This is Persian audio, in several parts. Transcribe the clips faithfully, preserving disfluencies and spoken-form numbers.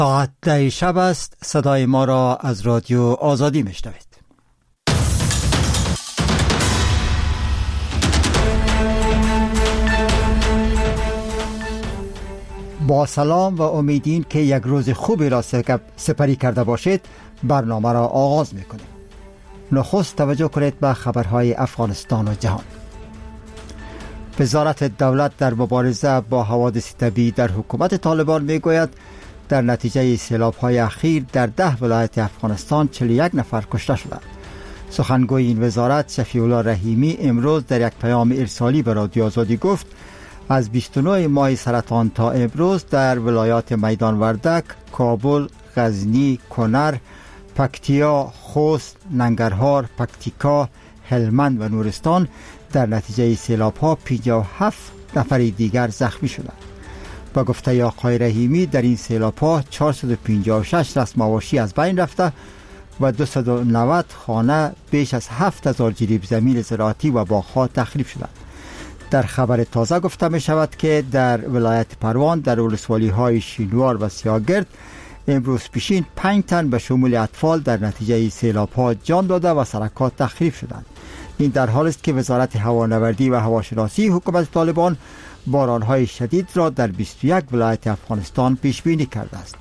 ساعت ده شب است. صدای ما را از رادیو آزادی میشنوید. با سلام و امیدین که یک روز خوبی را سپری کرده باشید، برنامه را آغاز میکنیم. نخست توجه کنید به خبرهای افغانستان و جهان. وزارت دولت در مبارزه با حوادث طبیعی در حکومت طالبان میگوید در نتیجه سیلاب‌های اخیر در ده ولایت افغانستان چهل و یک نفر کشته شدند. سخنگوی این وزارت شفیع الله رحیمی امروز در یک پیام ارسالی به رادیو آزادی گفت از بیست و نه ماه سرطان تا امروز در ولایات میدان وردک، کابل، غزنی، کنر، پکتیا، خوست، ننگرهار، پکتیکا، هلمند و نورستان در نتیجه سیلاب‌ها پنجاه و هفت نفر دیگر زخمی شدند. با گفته آقای رحیمی در این سیلاب‌ها چهارصد و پنجاه و شش رسم آواشی از بین رفته و دویست و نود خانه، بیش از هفت هزار جریب زمین زراعتی و باغ‌ها تخریب شدند. در خبر تازه گفته می شود که در ولایت پروان در ولسوالی‌های شینوار و سیاگرد امروز پیشین پنج تن به شمول اطفال در نتیجه سیلاب‌ها جان داده و سرکات تخریب شدند. این در حالی است که وزارت هوانوردی و هواشناسی حکومت طالبان باران‌های شدید را در بیست و یک ولایت افغانستان پیش بینی کرده است.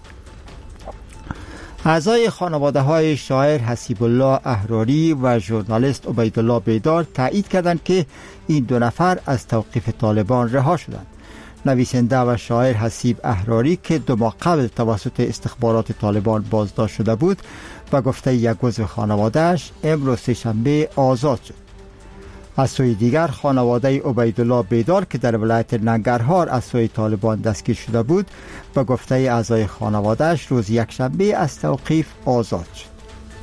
اعضای خانواده های شاعر حسیب الله احراری و ژورنالیست عبیدالله بیدار تایید کردند که این دو نفر از توقیف طالبان رها شدند. نویسنده و شاعر حسیب احراری که دو ماه قبل توسط استخبارات طالبان بازداشت شده بود و گفته یک عضو خانواده‌اش امروز سه‌شنبه آزاد شد. از سوی دیگر خانواده عبیدالله بیدار که در ولایت ننگرهار از سوی طالبان دستگیر شده بود و گفته اعضای خانواده‌اش روز یکشنبه از توقیف آزاد شد.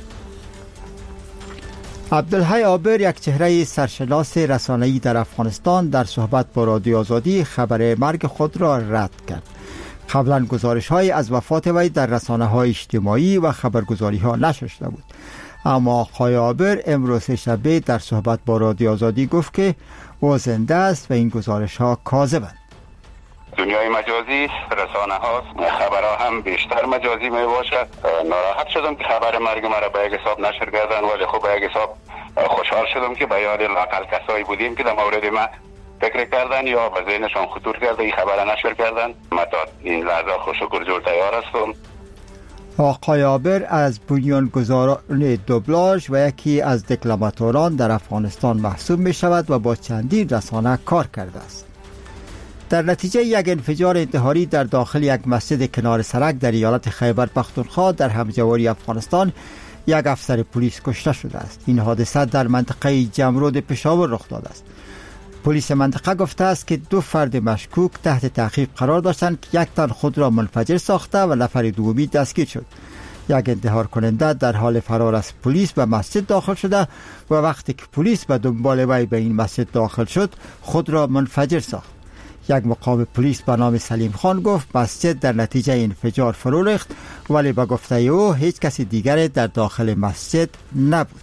عبدالحی عابر، یک چهره سرشناس رسانه‌ای در افغانستان، در صحبت با رادیو آزادی خبر مرگ خود را رد کرد. قبلا گزارش‌های از وفات وی در رسانه‌های اجتماعی و خبرگزاری‌ها نشر شده بود، اما آقای عابر امروز شب در صحبت با رادیو آزادی گفت که او زنده است و این گزارش‌ها کاذبند. دنیای مجازی رسانه هاست، خبرها هم بیشتر مجازی می باشد. ناراحت شدم که خبر مرگ مرا به یک حساب نشر کردن، ولی خب به یک حساب خوشحال شدم که به یاد لااقل کسایی بودیم که در مورد ما فکر کردن یا به ذهنشان خطور کرده این خبر نشر کردن. من تا این لحظه خوشکر جور تیار هستم. آقای عابر از بنیانگذاران دوبلاژ و یکی از دکلماتوران در افغانستان محسوب می شود و با چندین رسانه کار کرده است. در نتیجه یک انفجار انتحاری در داخل یک مسجد کنار سرک در ایالت خیبر پختونخوا در همجواری افغانستان یک افسر پلیس کشته شده است. این حادثه در منطقه جمرود پشاور رخ داده است. پلیس منطقه گفته است که دو فرد مشکوک تحت تعقیب قرار داشتند که یک تن خود را منفجر ساخته و نفر دومی دستگیر شد. یک انتحار کننده در حال فرار از پلیس به مسجد داخل شده و وقتی که پلیس به دنبال وی به این مسجد داخل شد خود را منفجر ساخت. یک مقام پلیس به نام سلیم خان گفت مسجد در نتیجه انفجار فرو ریخت، ولی به گفته او هیچ کسی دیگر در داخل مسجد نبود.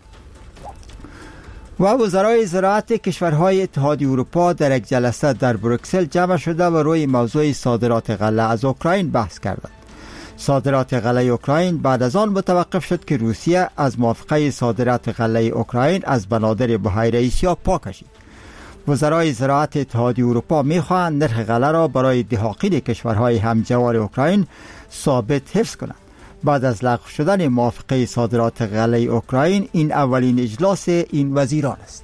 و وزرای زراعت کشورهای اتحادیه اروپا در یک جلسه در بروکسل جمع شده و روی موضوع صادرات غله از اوکراین بحث کردند. صادرات غله اوکراین بعد از آن متوقف شد که روسیه از موافقه صادرات غله اوکراین از بنادر بحیره آسیا پا کشید. وزرای زراعت اتحادیه اروپا می‌خواهند نرخ غله را برای دهاقین کشورهای همجوار اوکراین ثابت حفظ کنند. بعد از لغو شدن موافقه صادرات غله اوکراین، این اولین اجلاس این وزیران است.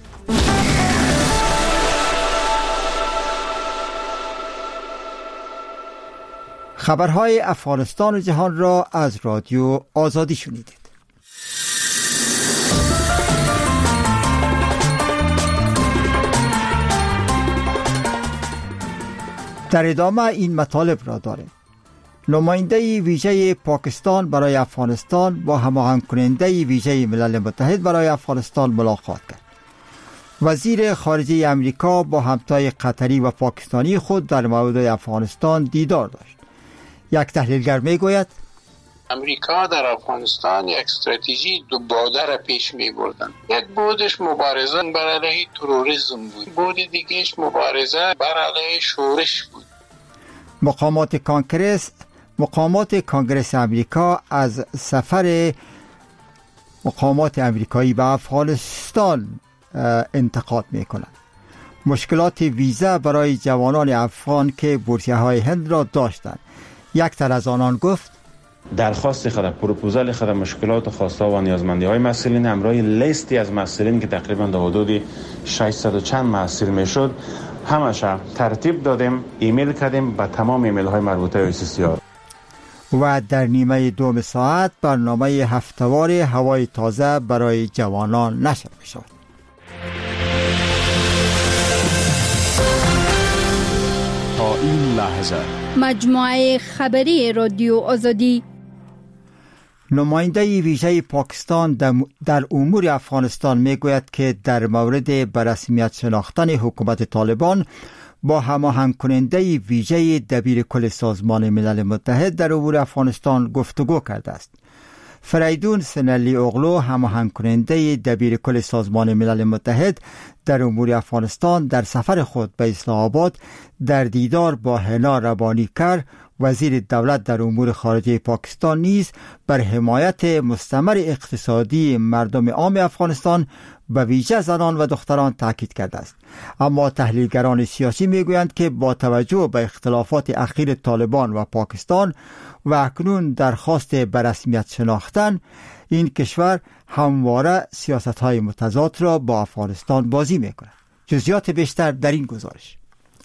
خبرهای افغانستان و جهان را از رادیو آزادی شنیدید. در ادامه این مطالب را داریم. نماینده ویژه پاکستان برای افغانستان با هماهنگ کننده ویژه ملل متحد برای افغانستان ملاقات کرد. وزیر خارجه امریکا با همتای قطری و پاکستانی خود در مورد افغانستان دیدار داشت. یک تحلیلگر میگوید امریکا در افغانستان یک استراتژی دو بعده را پیش می بردن. یک بودش مبارزه بر علیه تروریسم بود، بود دیگهش مبارزه بر علیه شورش بود. مقامات کنگره مقامات کانگرس امریکا از سفر مقامات امریکایی به افغانستان انتقاد میکنند. مشکلات ویزا برای جوانان افغان که بورسیه های هند را داشتند. یک تن از آنان گفت درخواست خود، پروپوزال خود، مشکلات و خواسته و نیازمندی های مسئولین همراه لیستی از مسئولین که تقریبا در حدود ششصد و چند مسئول میشد همش ترتیب دادیم، ایمیل کردیم به تمام ایمیل های مربوطه به سی سی آر. و در نیمه دوم ساعت برنامه هفتهوار هوای تازه برای جوانان نشر می‌شود. تا این لحظه مجموعه خبری رادیو آزادی. نماینده ویژه پاکستان در امور افغانستان میگوید که در مورد به رسمیت شناختن حکومت طالبان با هماهنگ کننده ویژه دبیر کل سازمان ملل متحد در امور افغانستان گفتگو کرده است. فریدون سنلی اغلو، هماهنگ کننده دبیر کل سازمان ملل متحد در امور افغانستان، در سفر خود به اسلام آباد در دیدار با هنا ربانیکر، وزیر دولت در امور خارجه پاکستان، نیز بر حمایت مستمر اقتصادی مردم عام افغانستان به ویژه زنان و دختران تاکید کرده است. اما تحلیلگران سیاسی میگویند که با توجه به اختلافات اخیر طالبان و پاکستان و اکنون درخواست به رسمیت شناختن این کشور، همواره سیاست‌های متضاد را با افغانستان بازی می‌کند. جزئیات بیشتر در این گزارش.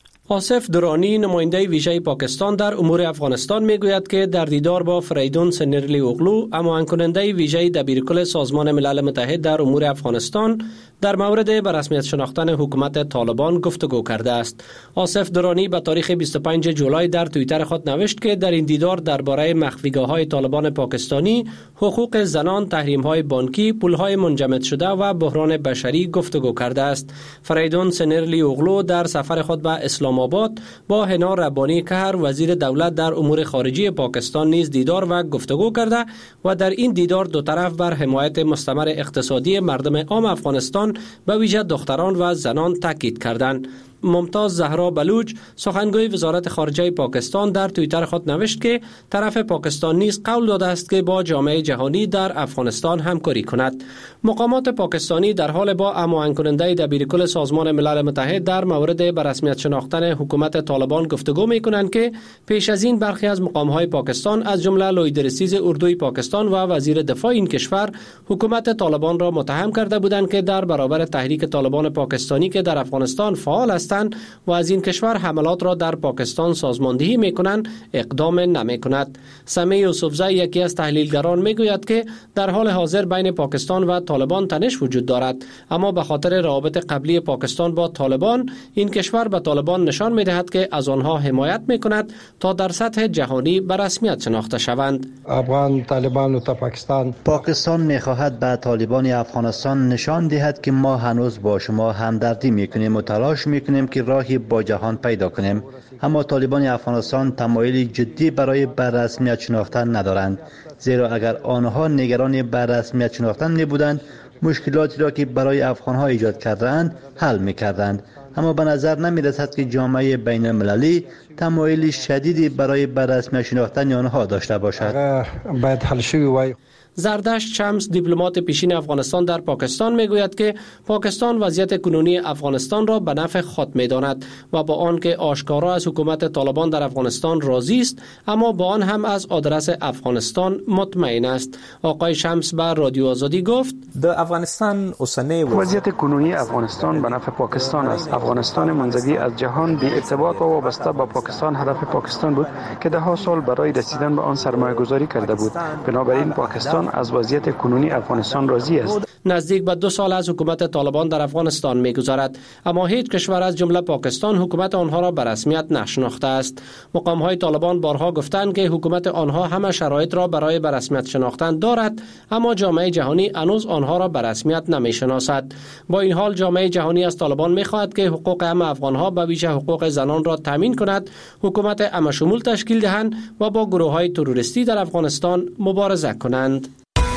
آصف درانی، نماینده ویژه پاکستان در امور افغانستان، میگوید که در دیدار با فریدون سنرلی اغلو، هماهنگ کننده ویژه دبیرکل سازمان ملل متحد در امور افغانستان، در مورد به رسمیت شناختن حکومت طالبان گفتگو کرده است. آصف درانی به تاریخ بیست و پنجم جولای در توییتر خود نوشت که در این دیدار درباره مخفیگاه‌های طالبان پاکستانی، حقوق زنان، تحریم‌های بانکی، پول‌های منجمد شده و بحران بشری گفتگو کرده است. فریدون سنرلی اغلو در سفر خود به اسلام آباد با هنا ربانی کهر، وزیر دولت در امور خارجه پاکستان، نیز دیدار و گفتگو کرده و در این دیدار دو طرف بر حمایت مستمر اقتصادی مردم عام افغانستان به ویژه دختران و زنان تاکید کردند. ممتاز زهرا بلوچ، سخنگوی وزارت خارجه پاکستان، در توییتر خود نوشت که طرف پاکستان نیز قول داده است که با جامعه جهانی در افغانستان همکاری کند. مقامات پاکستانی در حال با هماهنگ کننده دبیرکل سازمان ملل متحد در مورد به رسمیت شناختن حکومت طالبان گفتگو می‌کنند که پیش از این برخی از مقام‌های پاکستان از جمله لویدرسیز اردوی پاکستان و وزیر دفاع این کشور حکومت طالبان را متهم کرده بودند که در برابر تحریک طالبان پاکستانی که در افغانستان فعال است و از این کشور حملات را در پاکستان سازماندهی میکنند اقدام نمی کند. سمی یوسفزی، یکی از تحلیلگران، میگوید که در حال حاضر بین پاکستان و طالبان تنش وجود دارد، اما به خاطر روابط قبلی پاکستان با طالبان، این کشور به طالبان نشان میدهد که از آنها حمایت میکند تا در سطح جهانی به رسمیت شناخته شوند. افغان طالبان و پاکستان پاکستان میخواهد به طالبان افغانستان نشان دهد که ما هنوز با شما همدردی میکنیم و تلاش میکنیم که راهی با جهان پیدا کنیم، اما طالبان افغانستان تمایلی جدی برای بر رسمیت شناختن ندارند، زیرا اگر آنها نگران بر رسمیت شناختن نبودند مشکلاتی را که برای افغانها ایجاد کردند حل میکردند. اما به نظر نمی رسد که جامعه بین المللی تمایلی شدیدی برای بر رسمیت شناختن آنها داشته باشد. باید حل شوی. زردشت شمس، دیپلمات پیشین افغانستان در پاکستان، میگوید که پاکستان وضعیت کنونی افغانستان را به نفع خود می‌داند و با آنکه آشکارا از حکومت طالبان در افغانستان راضی است، اما با آن هم از آدرس افغانستان مطمئن است. آقای شمس به رادیو آزادی گفت: در افغانستان وضعیت کنونی افغانستان به نفع پاکستان است. افغانستان منزوی از جهان بی ارتباط و وابسته با پاکستان هدف پاکستان بود که ده ها سال برای رسیدن به آن سرمایه گذاری کرده بود. بنابراین پاکستان از وضعیت کنونی افغانستان راضی است. نزدیک به دو سال از حکومت طالبان در افغانستان می‌گذرد، اما هیچ کشور از جمله پاکستان حکومت آنها را به رسمیت نشناخته است. مقام‌های طالبان بارها گفتند که حکومت آنها همه شرایط را برای به رسمیت شناختن دارد، اما جامعه جهانی هنوز آنها را به رسمیت نمی‌شناسد. با این حال جامعه جهانی از طالبان می‌خواهد که حقوق همه افغان‌ها به ویژه حقوق زنان را تامین کند، حکومت همه شمول تشکیل دهند و با گروه‌های تروریستی در افغانستان مبارزه کنند.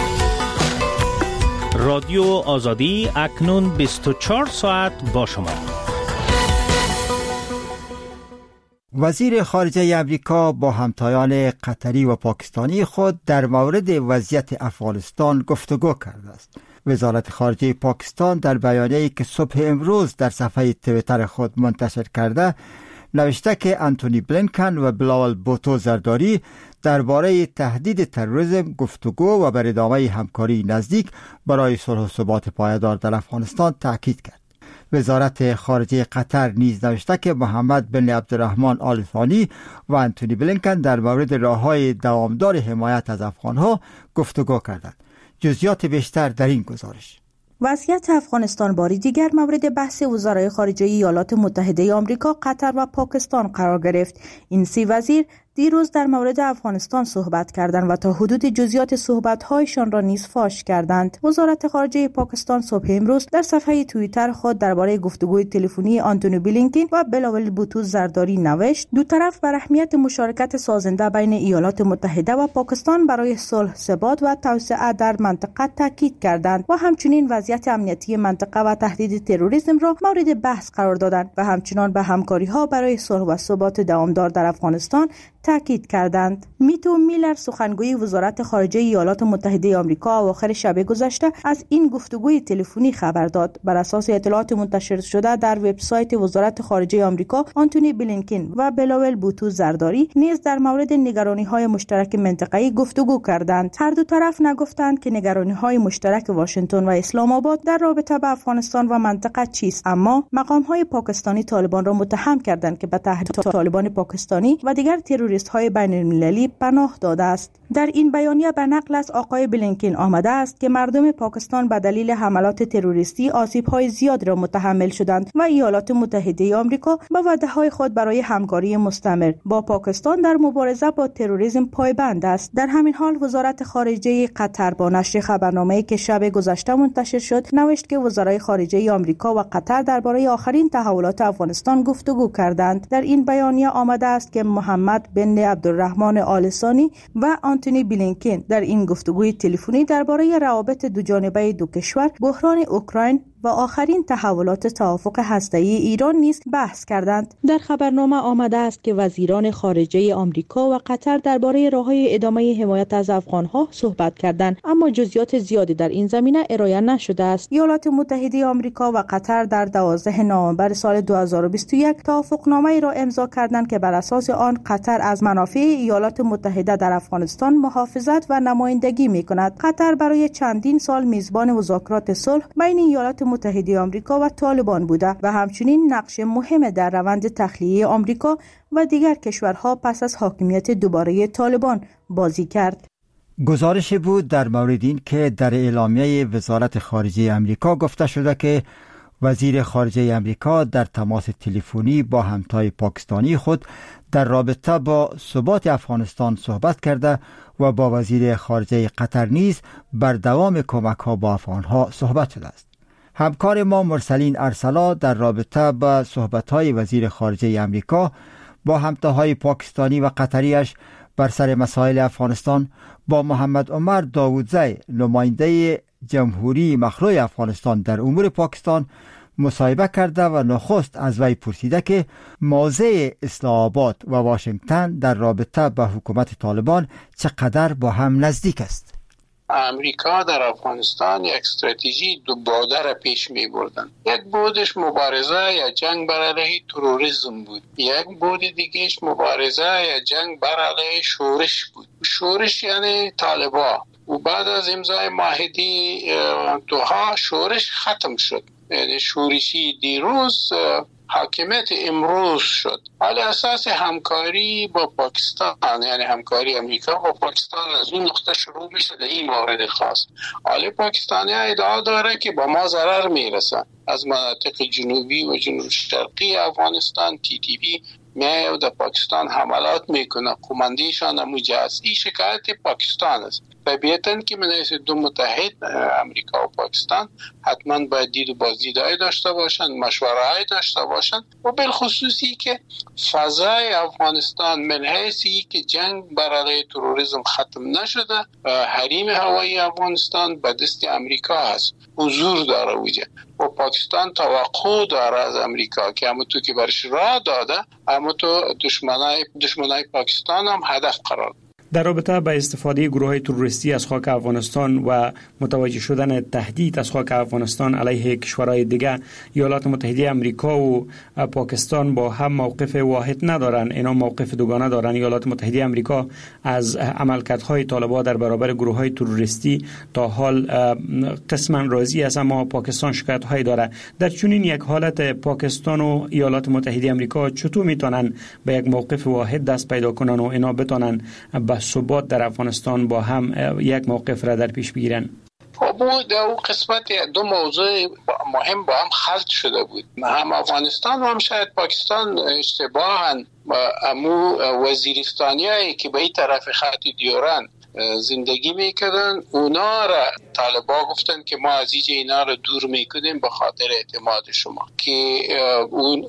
رادیو آزادی اکنون بیست و چهار ساعت با شما. وزیر خارجه امریکا با همتایان قطری و پاکستانی خود در مورد وضعیت افغانستان گفتگو کرده است. وزارت خارجه پاکستان در بیانیه‌ای که صبح امروز در صفحه توییتر خود منتشر کرده نوشته که آنتونی بلینکن و بلاول بوتو زرداری درباره تهدید تروریسم گفتگو و بر ادامه همکاری نزدیک برای صلح و ثبات پایدار در افغانستان تاکید کرد. وزارت خارجه قطر نیز نوشته که محمد بن عبدالرحمن آل ثانی و آنتونی بلینکن در مورد راه‌های دوامدار حمایت از افغان‌ها گفتگو کردند. جزئیات بیشتر در این گزارش. وضعیت افغانستان باری دیگر مورد بحث وزرای خارجه ایالات متحده آمریکا، قطر و پاکستان قرار گرفت. این سه وزیر دیروز در مورد افغانستان صحبت کردند و تا حدود جزئیات صحبت‌هایشان را نیز فاش کردند. وزارت خارجه پاکستان صبح امروز در صفحه توییتر خود درباره گفتگوی تلفنی آنتونی بلینکن و بلاول بوتو زرداری نوشت: دو طرف بر اهمیت مشارکت سازنده بین ایالات متحده و پاکستان برای صلح، ثبات و توسعه در منطقه تاکید کردند و همچنین وضعیت امنیتی منطقه و تهدید تروریسم را مورد بحث قرار دادند و همچنین به همکاری‌ها برای صلح و ثبات دوامدار در افغانستان تاکید کردند. میتو میلر، سخنگوی وزارت خارجه ایالات متحده آمریکا، اواخر شب گذشته از این گفتگوی تلفنی خبر داد. بر اساس اطلاعات منتشر شده در وبسایت وزارت خارجه آمریکا، آنتونی بلینکن و بلاول بوتو زرداری نیز در مورد نگرانی‌های مشترک منطقه‌ای گفتگو کردند. هر دو طرف نگفتند که نگرانی‌های مشترک واشنگتن و اسلام آباد در رابطه با افغانستان و منطقه چیست، اما مقام‌های پاکستانی طالبان را متهم کردند که به تهدید طالبان پاکستانی و دیگر تروریست های بین المللی پناه داده است. در این بیانیه به نقل از آقای بلینکن آمده است که مردم پاکستان به دلیل حملات تروریستی آسیب‌های زیاد را متحمل شدند و ایالات متحده آمریکا با وعده‌های خود برای همکاری مستمر با پاکستان در مبارزه با تروریسم پایبند است. در همین حال وزارت خارجه قطر با نشر خبرنامه‌ای که شب گذشته منتشر شد نوشت که وزرای خارجه آمریکا و قطر درباره آخرین تحولات افغانستان گفتگو کردند. در این بیانیه آمده است که محمد بن عبدالرحمن آل ثانی و آنتونی بلینکن در این گفتگوی تلفنی درباره روابط دوجانبه دو کشور، بحران اوکراین و آخرین تحولات توافق هسته‌ای ایران نیز بحث کردند. در خبرنامه آمده است که وزیران خارجه آمریکا و قطر درباره راه‌های ادامه حمایت از افغان‌ها صحبت کردند، اما جزئیات زیادی در این زمینه ارائه نشده است. ایالات متحده آمریکا و قطر در دوازدهم نوامبر سال دو هزار و بیست و یک توافقنامه‌ای را امضا کردند که بر اساس آن قطر از منافع ایالات متحده در افغانستان محافظت و نمایندگی می‌کند. قطر برای چندین سال میزبان مذاکرات صلح بین ایالات متحده آمریکا و طالبان بوده و همچنین نقش مهم در روند تخلیه آمریکا و دیگر کشورها پس از حاکمیت دوباره طالبان بازی کرد. گزارش بود در مورد این که در اعلامیه وزارت خارجه آمریکا گفته شده که وزیر خارجه آمریکا در تماس تلفنی با همتای پاکستانی خود در رابطه با ثبات افغانستان صحبت کرده و با وزیر خارجه قطر نیز بر دوام کمک‌ها با افغان‌ها صحبت شده است. همکار ما مرسلین ارسلا در رابطه با صحبت‌های وزیر خارجه آمریکا با همتاهای پاکستانی و قطریش بر سر مسائل افغانستان با محمد عمر داودزی، نماینده جمهوری مخلوع افغانستان در امور پاکستان، مصاحبه کرده و نخست از وی پرسیده که موضع اسلام آباد و واشنگتن در رابطه با حکومت طالبان چقدر با هم نزدیک است. امریکا در افغانستان یک استراتژی دو بعده را پیش می بردن. یک بودش مبارزه یا جنگ بر علیه تروریسم بود، یک بود دیگهش مبارزه یا جنگ بر علیه شورش بود. شورش یعنی طالبان. و بعد از امضای معاهده دوحه شورش ختم شد، یعنی شورشی دیروز حاکمیت امروز شد. حالا اساس همکاری با پاکستان، یعنی همکاری امریکا با پاکستان از این نقطه شروع میشه در این مورد خاص. حالا پاکستانی ادعا داره که با ما ضرر میرسن از مناطق جنوبی و جنوب شرقی افغانستان. تی تی پی میاد و در پاکستان حملات میکنه، قماندیشان همونجا است. این شکایت پاکستان است. طبیعتاً که من از دو متحد امریکا و پاکستان حتما باید دید و بازدیدهای داشته باشند، مشوره‌های داشته باشند و بالخصوصی که فضای افغانستان من حیثی که جنگ بر علیه تروریسم ختم نشده، حریم هوایی افغانستان به دست امریکا هست، حضور داره وجه و پاکستان توقع داره از امریکا که همونطور که برش راه داده همونطور دشمنای دشمنای پاکستان هم هدف قرار. در رابطه با استفاده گروه‌های تروریستی از خاک افغانستان و متوجه شدن تهدید از خاک افغانستان علیه کشورهای دیگه، ایالات متحده آمریکا و پاکستان با هم موقف واحد ندارن، اینا موقف دوگانه دارن. ایالات متحده آمریکا از عملکردهای طالبان در برابر گروه‌های تروریستی تا حال قسما راضی است، اما پاکستان شکایت‌هایی داره. در چنین یک حالت پاکستان و ایالات متحده آمریکا چطور میتونن به یک موقف واحد دست پیدا کنن و اینا بتونن به ثبات در افغانستان با هم یک موقف را در پیش بگیرن؟ بود در اون قسمت دو موضوع مهم با هم خلط شده بود. هم افغانستان و هم شاید پاکستان اشتباهاً امو وزیرستانیایی که به این طرف خط دیوران زندگی میکردن اونا را طالبان گفتن که ما از اینجا اینا را دور میکنیم به خاطر اعتماد شما، که اون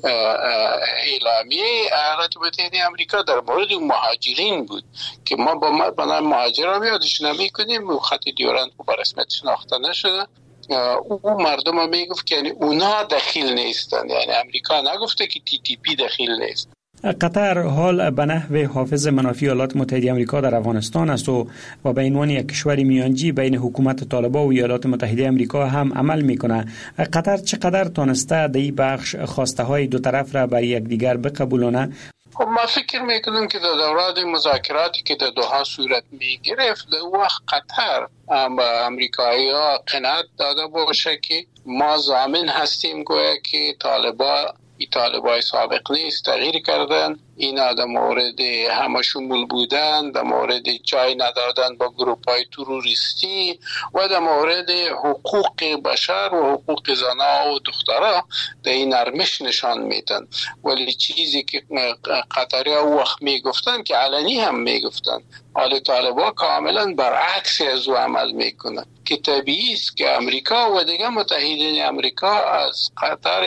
اعلامیه ایالات متحده آمریکا در مورد اون مهاجرین بود که ما با بنا مهاجران یادش نمیکنیم و خط دیوران به رسمیت شناخته نشده. اون مردم هم میگفت که یعنی اونا دخیل نیستن، یعنی امریکا نگفته که تی تی پی دخیل نیست. قطر حال به نحو حافظ منافع ایالات متحده آمریکا در افغانستان است و و به عنوان یک کشور میانجی بین حکومت طالبان و ایالات متحده آمریکا هم عمل میکنه. قطر چقدر تونسته در این بخش خواسته های دو طرف را بر یکدیگر بقبولونه؟ خب ما فکر میکنم که در دوران مذاکراتی که در دوحه صورت میگرفت در وقت قطر به امریکایی ها قناعت داده باشه که ما ضامن هستیم گویا که طالبان ای طالبای سابق نیست، تغییر کردن، اینا در مورد همه شمول بودن، در مورد جای ندادن با گروپ های تروریستی و در مورد حقوق بشر و حقوق زنها و دخترها در این نرمش نشان میدن. ولی چیزی که قطری ها وقت میگفتن که علنی هم میگفتن، حال طالبا کاملا برعکس از او عمل میکنن که طبیعی است که امریکا و دیگه متحدین امریکا از قطر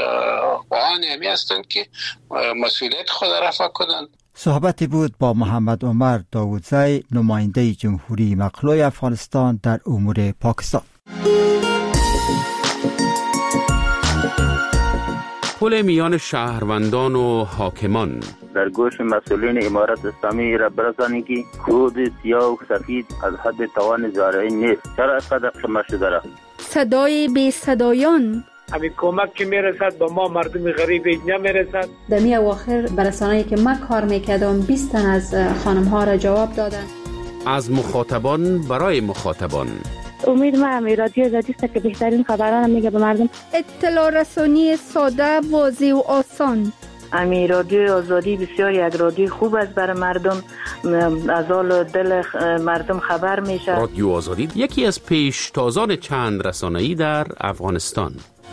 آن همی هستند که مسئولیت خود رفع کنند. صحبتی بود با محمد عمر داودزی، نماینده جمهوری مقلوع افغانستان در امور پاکستان. پل میان شهروندان و حاکمان در گوش مسئولین امارت اسلامی را برسانی که کود سیاه و سفید از حد توان زارعی نیست. چرا اینقدر شما شده را؟ صدای بی صدایان، همین کمک که میرسد به ما مردم غریب نمیرسد. در می اواخر برسانه‌ای که من کار میکردم بیست تن از خانم ها را جواب دادن. از مخاطبان برای مخاطبان. امید ما امی رادیو آزادی است که بهترین خبران میگه به مردم. اطلاع رسانی ساده، واضح و آسان. امی رادیو آزادی بسیار یک رادیو خوب است برای مردم، از حال دل مردم خبر میشه. رادیو آزادی یکی از پیشتازان چند رسانه‌ای در افغانستان.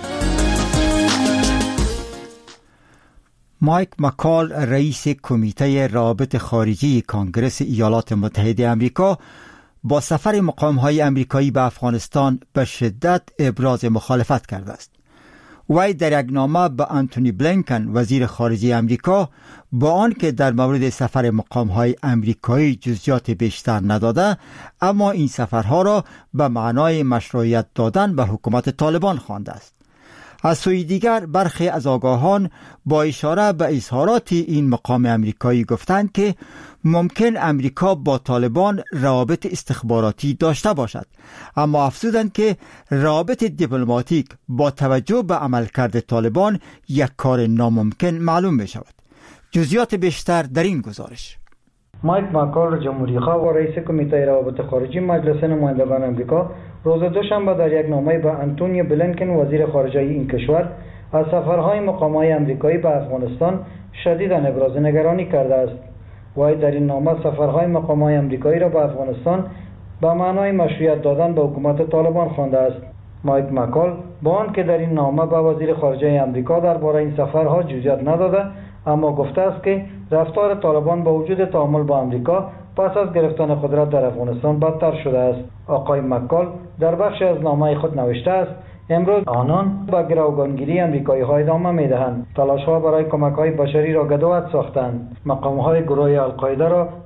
مایک مکال، رئیس کمیته روابط خارجی کانگرس ایالات متحده آمریکا، با سفر مقام‌های آمریکایی به افغانستان به شدت ابراز مخالفت کرده است. وی در یک نامه به آنتونی بلینکن وزیر خارجه آمریکا با آنکه در مورد سفر مقام‌های آمریکایی جزئیات بیشتر نداده، اما این سفرها را به معنای مشروعیت دادن به حکومت طالبان خوانده است. از سوی دیگر برخی از آگاهان با اشاره به اظهارات این مقام آمریکایی گفتند که ممکن امریکا با طالبان روابط استخباراتی داشته باشد، اما افزودند که روابط دیپلماتیک با توجه به عملکرد طالبان یک کار ناممکن معلوم می شود. جزئیات بیشتر در این گزارش. مایک مکال، جمهوری خواه و رئیس کمیته روابط خارجی مجلس نمایندگان آمریکا، روز دوشنبه در یک نامه به آنتونی بلینکن وزیر خارجه این کشور از سفرهای مقام‌های آمریکایی به افغانستان شدیداً ابراز نگرانی کرده است. وی در این نامه سفرهای مقام‌های آمریکایی را به افغانستان به معنای مشروعیت دادن به حکومت طالبان خوانده است. مایک مکال با آنکه در این نامه به وزیر خارجه آمریکا درباره این سفرها جزئیات نداده، اما گفته است که رفتار طالبان با وجود تعامل با آمریکا پس از گرفتن قدرت در افغانستان بدتر شده است. آقای مکال در بخشی از نامه خود نوشته است امروز آنان با گروگانگیری آمریکایی ها ادامه میدهند. تلاش ها برای کمک های بشری را گدوت ساختند. مقام های گروه القاعده را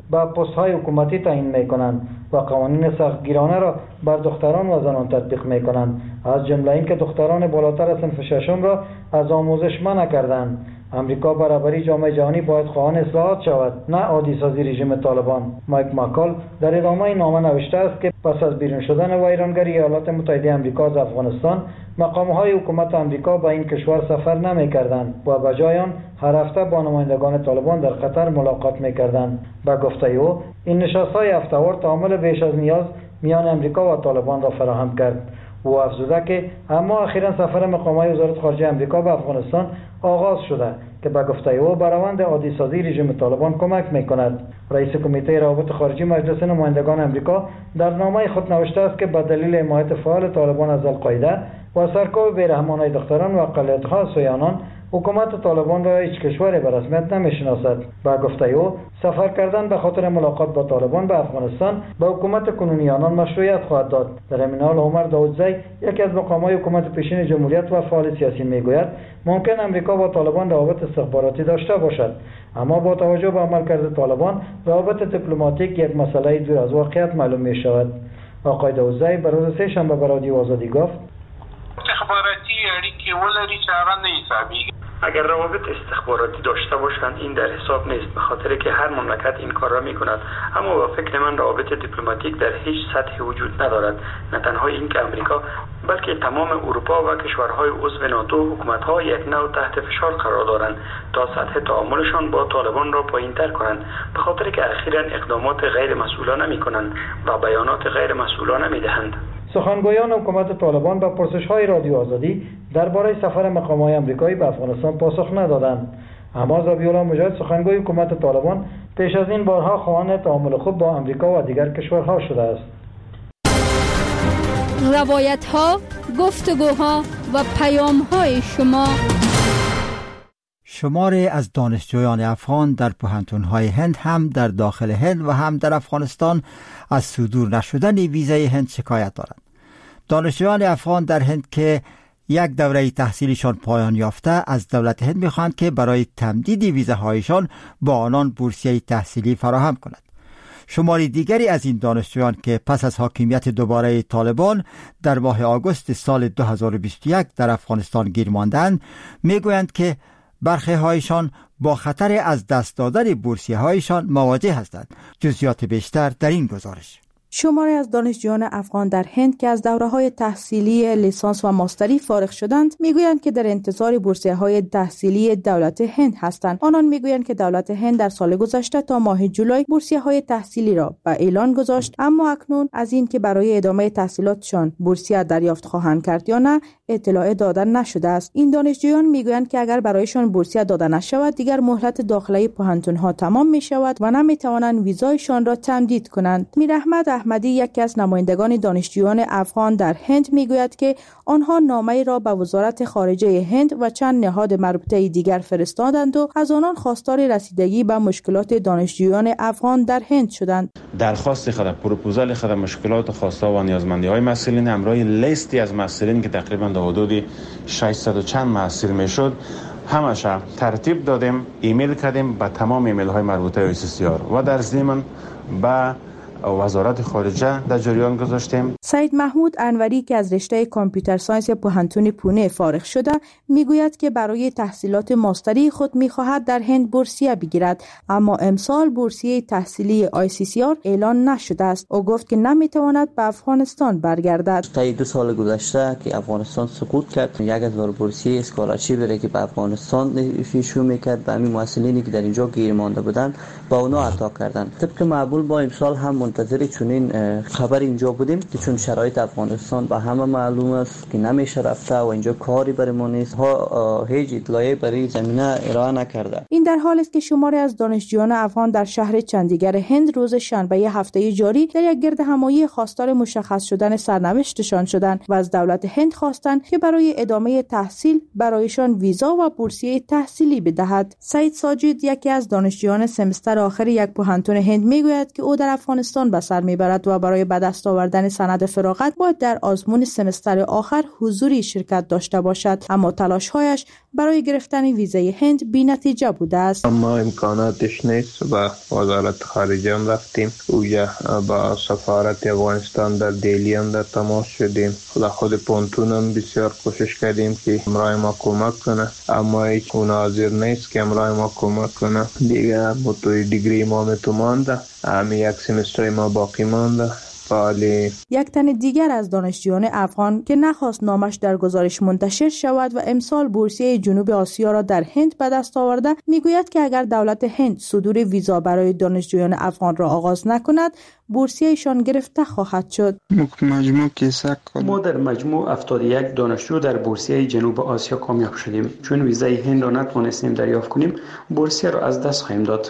به پست‌های حکومتی تعیین می‌کنند و قوانین سختگیرانه را بر دختران و زنان تطبیق می‌کنند، از جمله اینکه دختران بالاتر از صنف ششم را از آموزش منع کردند. امریکا برابری جامعه جهانی باید خواهان اصلاحات شود، نه عادی سازی رژیم طالبان. مایک مکال در ادامه نامه نوشته است که پس از بیرون شدن ویرانگری ایالات متحده آمریکا از افغانستان، مقام‌های حکومت آمریکا به این کشور سفر نمی‌کردند و به جای آن هر هفته با نمایندگان طالبان در قطر ملاقات می‌کردند. به گفته او، این نشست‌های هفته‌وار تعامل بیش از نیاز میان آمریکا و طالبان را فراهم کرد. او افزوده که اما اخیراً سفر مقام‌های وزارت خارجه آمریکا به افغانستان آغاز شده که به گفته او به روند عادی سازی رژیم طالبان کمک می‌کند. رئیس کمیته روابط خارجی مجلس نمایندگان آمریکا در نامه خود نوشته است که به دلیل حمایت فعال طالبان از القاعده و سرکوب بی‌رحمانه دختران و اقلیت‌ها سویانان، حکومت طالبان را هیچ کشوری به رسمیت نمی‌شناسد. با گفته او، سفر کردن به خاطر ملاقات با طالبان به افغانستان به حکومت کنونی آنان مشروعیت خواهد داد. در همین حال عمر داودزی، یکی از مقام‌های حکومت پیشین جمهوریت و فعال سیاسی میگوید ممکن امریکا با طالبان روابط استخباراتی داشته باشد، اما با توجه به عملکرد طالبان روابط دیپلماتیک یک مسئله دور از واقعیت معلوم می‌شود. آقای داودزی بر روز سه شنبه به رادیو آزادی گفت استخباراتی اړیکې ولري چې هغه نه حسابیږي. اگر روابط استخباراتی داشته باشند این در حساب نیست، به خاطر که هر مملکت این کار را می کند. اما به فکر من روابط دیپلماتیک در هیچ سطحی وجود ندارد. نه تنها این که امریکا بلکه تمام اروپا و کشورهای عضو ناتو حکومت‌ها یک نوع تحت فشار قرار دارند تا سطح تعاملشان با طالبان را پایین‌تر کنند، به خاطر که اخیراً اقدامات غیر مسئولانه می کنند و بیانات غیر مسئولانه می دهند. سخنگویان حکومت طالبان به پرسش‌های رادیو آزادی درباره سفر مقام‌های آمریکایی به افغانستان پاسخ ندادند. اما ذبیح‌الله مجاهد، سخنگوی حکومت طالبان، پیش از این بارها خواهان تعامل خوب با آمریکا و دیگر کشورها شده است. روایت‌ها، گفتگوها و پیام‌های شما. شماری از دانشجویان افغان در پوهنتون‌های هند هم در داخل هند و هم در افغانستان از صدور نشدن ویزای هند شکایت دارند. دانشجویان افغان در هند که یک دوره تحصیلشان پایان یافته از دولت هند می‌خواهند که برای تمدید ویزاهایشان با آنان بورسیه تحصیلی فراهم کند. شماری دیگری از این دانشجویان که پس از حاکمیت دوباره طالبان در ماه آگوست سال دو هزار و بیست و یک در افغانستان گیر ماندند، میگویند که برخی هایشان با خطر از دست دادن بورسیه هایشان مواجه هستند. جزئیات بیشتر در این گزارش. شماری از دانشجویان افغان در هند که از دوره‌های تحصیلی لیسانس و ماستری فارغ شدند میگویند که در انتظار بورسیه‌های تحصیلی دولت هند هستند. آنان میگویند که دولت هند در سال گذشته تا ماه جولای بورسیه‌های تحصیلی را به اعلان گذاشت، اما اکنون از این که برای ادامه تحصیلاتشان بورسیه دریافت خواهند کرد یا نه اطلاع داده نشده است. این دانشجویان میگویند که اگر برایشان بورسیه داده نشود دیگر مهلت داخلی پوهنتون‌ها تمام میشود و نمیتوانند ویزایشان را تمدید کنند. میراحمد احمدی، یکی از نمایندگان دانشجویان افغان در هند، میگوید که آنها نامه‌ای را به وزارت خارجه هند و چند نهاد مربوطه دیگر فرستادند و از آنان خواستار رسیدگی به مشکلات دانشجویان افغان در هند شدند. درخواست خود، پروپوزال خود، مشکلات و خواسته و نیازمندی‌های مسئولین همراه لیستی از مسئولین که تقریباً در حدود ششصد و چند مسئول میشد همش ترتیب دادیم، ایمیل کردیم به تمام ایمیل های مربوطه به سیار و در ضمن به وزارت خارجه در جریان گذاشتیم. سید محمود انوری که از رشته کامپیوتر ساینس پوهنتون پونه فارغ شده میگوید که برای تحصیلات ماستری خود میخواهد در هند بورسیه بگیرد، اما امسال بورسیه تحصیلی آی سی سی آر اعلان نشده است. او گفت که نمیتواند به افغانستان برگردد. تا دو سال گذشته که افغانستان سقوط کرد، یک هزار بورسیه اسکالرشیپ بره که به افغانستان شروع میکرد به همین مسئولینی که در اینجا گیر مانده بودند با اونا عطا کردند. طبق معمول با امسال هم منتظر چنین خبر اینجا بودیم که چون شرایط افغانستان به همه معلوم است که نمیشه رفته و اینجا کاری برای ما نیست، ها هیچ اطلاعی برای زمینه ارائه نکرده. این در حالی است که شماری از دانشجویان افغان در شهر چندیگر هند روز شنبه هفته جاری در یک گرد همایی خواستار مشخص شدن سرنوشتشان شدند و از دولت هند خواستند که برای ادامه تحصیل برایشان ویزا و بورسیه تحصیلی بدهد. سعید ساجد، یکی از دانشجویان سمستر آخر یک پوهنتون هند، میگوید که او در افغانستان به سر میبرد و برای به دست آوردن سند فراغت باید در آزمون سمستر آخر حضوری شرکت داشته باشد، اما تلاش‌هایش برای گرفتن ویزای هند بی‌نتیجه بوده است. ما امکاناتش نیست و وزارت خارجه هم رفتیم اوجا، با سفارت افغانستان در دهلی هم در تماس شدیم، خود خود پونتون هم بسیار کوشش کردیم که امرای ما کمک کنه، اما هیچ اون حاضر نیست که امرای ما کمک کنه. دیگه متوی دیگری ما تو مانده، همین یک سمستر ما باقی مانده. بالی. یک تن دیگر از دانشجویان افغان که نخواست نامش در گزارش منتشر شود و امسال بورسیه جنوب آسیا را در هند به دست آورده، میگوید که اگر دولت هند صدور ویزا برای دانشجویان افغان را آغاز نکند، بورسیه ایشان گرفته خواهد شد. مجموع ما در مجموع هفتاد و یک دانشجو در بورسیه جنوب آسیا کامیاب شدیم. چون ویزای هند را نتوانستیم دریافت کنیم، بورسیه را از دست خواهیم داد.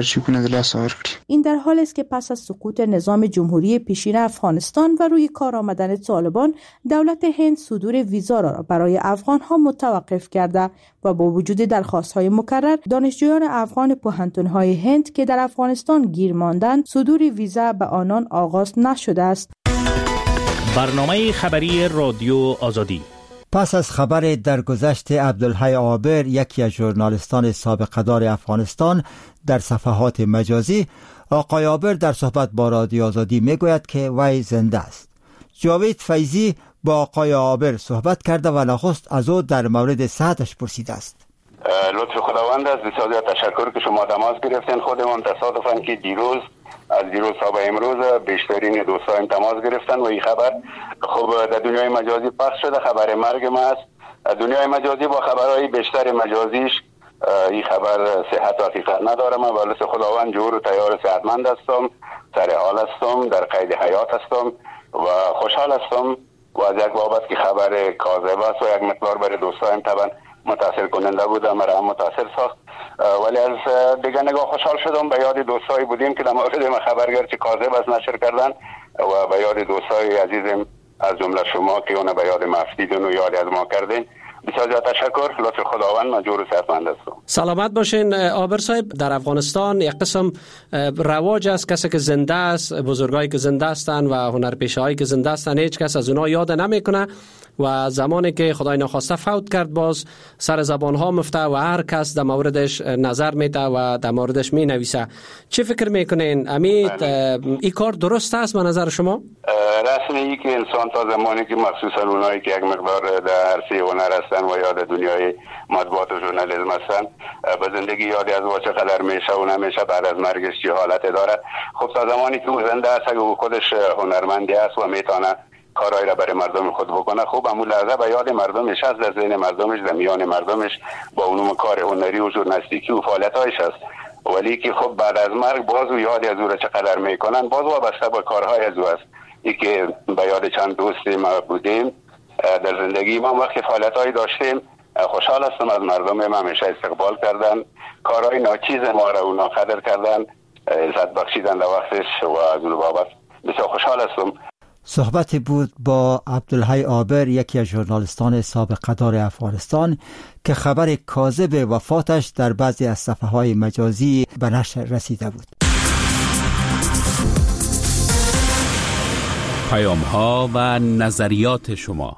این در حالی است که پس از سقوط نظام جمهوری پیشین افغانستان و روی کار آمدن طالبان، دولت هند صدور ویزا را برای افغان ها متوقف کرده و با وجود درخواست های مکرر، دانشجویان افغان پوهنتون های هند که در افغانستان گیر ماندند، صدور ویزا به آنان آغاز نشده است. برنامه خبری رادیو آزادی. پس از خبر درگذشت عبدالحی عابر، یکی از ژورنالیستان سابقه‌دار افغانستان، در صفحات مجازی، آقای عابر در صحبت با رادیو آزادی میگوید که وی زنده است. جاوید فیضی با آقای عابر صحبت کرده و نخست از او در مورد صحتش پرسیده است. لطف خداوند است، بسیار زیاد تشکر که شما تماس گرفتین. خودمون تصادفاً که دیروز از دیروز تا به امروز بیشترین دوستان تماس گرفتن و این خبر خب در دنیای مجازی پخش شده. خبر مرگ ما است. دنیای مجازی با خبرهای بیشتر مجازیش این خبر صحت و حقیقت نداره. من با لطف خداوند جور و تیار صحتمند هستم، سر حال هستم، در قید حیات هستم و خوشحال هستم و از یک بابت که خبر کاذب است و یک مقدار برای دوستان طبعا متاثر کننده بود، مرا هم متاثر ساخت، ولی از دیگه نگاه خوشحال شدم. به یاد دوستایی بودیم که در مورد ما خبرگر چه کاذب از نشر کردن و به یاد دوستای عزیزم از جمله شما که اون به یاد مفدیدون و یاد از ما کردین. بسیار زیاد تشکر. لطف خداوند. مجور و صحتمند هستم. سلامت باشین. عابر صاحب، در افغانستان یک قسم رواج است، کسی که زنده است، بزرگایی که زنده هستند و هنرپیشه‌هایی که زنده هستند، هیچ کس از اونها یاد نمیکنه و زمانی که خدای ناخواسته فوت کرد باز سر زبان ها مفته و هر کس در موردش نظر میده و در موردش می نویسه. چه فکر میکنین؟ امید این کار درست است به نظر شما؟ رسمی که انسان تا زمانی که مخصوصا اونایی که یک مقدار در عرصه هنر هستن و یاد دنیای مطبوعات و ژورنالیسم هستن، به زندگی یادی از او چقدر میشه و نمیشه، بعد از مرگش چه حالت داره. خب تا زمانی که او زنده است، اگه او خودش هنرمندی است و میتونه کارایی را برای مردم خود بکنه، خوب همون لحظه به یاد مردمش هست، در ذهن مردمش، در میان مردمش با اونم کار هنری و ژورنالیستیکی و فعالیت‌هایش هست. ولی که خب بعد از مرگ باز و یادی از او را چقدر میکنن، باز وابسته به کارهای از او است. ای که به یاد چند دوستی ما بودیم در زندگی ما، وقتی فعالیت‌هایی داشتیم، خوشحال هستم از مردم ما همیشه استقبال کردن، کارهای ناچیز ما را اونا قدر کردن، عزت بخشیدن در وقتش و از اون بابت بسیار خوشحال هستم. صحبتی بود با عبدالحی عابر، یکی از ژورنالیستان سابقه‌دار افغانستان، که خبر کاذب وفاتش در بعضی از صفحه‌های مجازی به نشر رسیده بود. پیام‌ها و نظریات شما.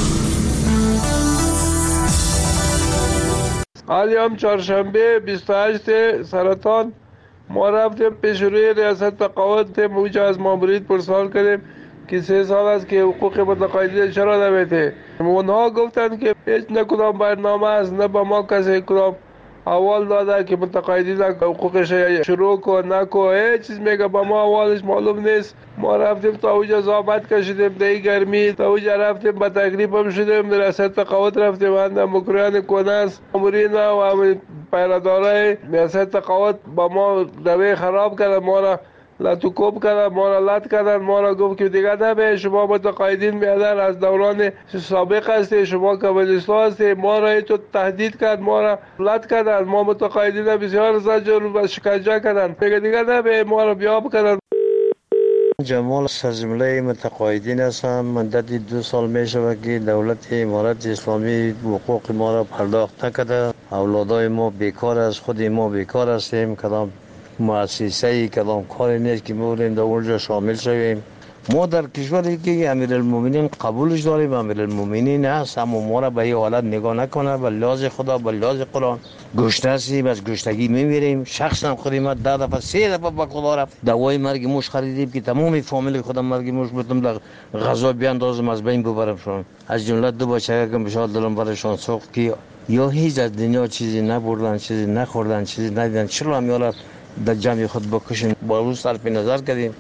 حالی هم چهارشنبه بیست و هشت سرطان ما رفتیم پیش روی ریاست تقاعد، موجه از مامورین پرسان کردیم که سه سال است که حقوق متقاعدین چرا نمیده. اونها گفتند که هیچ نه کدام برنامه است، نه با ما کسی کدام اول داده که متقاعدین حقوقش شروع کن نکن، هیچ چیز میگه با ما اولش معلوم نیست. ما رفتیم تا اوجا زحمت کشیدیم، دی گرمی تا اوجا رفتیم، با تکلیف هم شدیم، ریاست تقاعد رفتیم، اند مکریان کنس مامورین و همین پیرادارای ریاست تقاعد با ما دوی خراب کرد، ما را لطوکوب کردن، ما را لط کردن، ما را گفت که دیگه نبه شما متقاعدین میادن از دوران سابق هستی، شما کمونیستا هستی، ما را تو تهدید کرد، ما را لط کردن، ما متقاعدین بسیار زجر و شکنجه کردن، میگه دیگه نبه ما را بیاب کردن. جمال سرجمله متقاعدین هستم. مدتی دو سال میشه که دولت امارت اسلامی حقوق ما را پرداخت نکرده. اولادای ما بیکار است، خود ما بیکار هستیم، کدام مؤسسه‌ای کدام کاری نیست که بودیم در اونجا شامل شویم. ما در کشوری که امیرالمومنین قبولش داریم، امیرالمومنین هست، اما ما را به این حالت نگاه نکنه. به لحاظ خدا، به لحاظ قرآن گشته هستیم، از گشتگی میمیریم. شخصا خودم ده دفعه سه دفعه به خدا رفت دوای مرگ موش خریدیم که تمام فامیل خودم مرگ موش بودم در غذا بیاندازم از بین ببرم شون. از جمله دو بچه که بشاد دلم برشان سوخت که یا هیچ از دنیا چیزی نبردن، چیزی نخوردن، چیزی ندیدن، چرا هم یالا در جمع خود بکشن. با روز صرف نظر کردیم.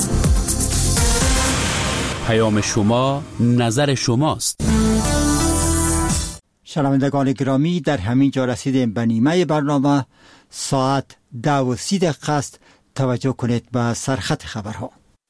پیام شما نظر شماست. شنوندگان گرامی، در همین جا رسیدیم به نیمه برنامه. ساعت ده و سی دقیقه است. توجه کنید به سرخط خبرها.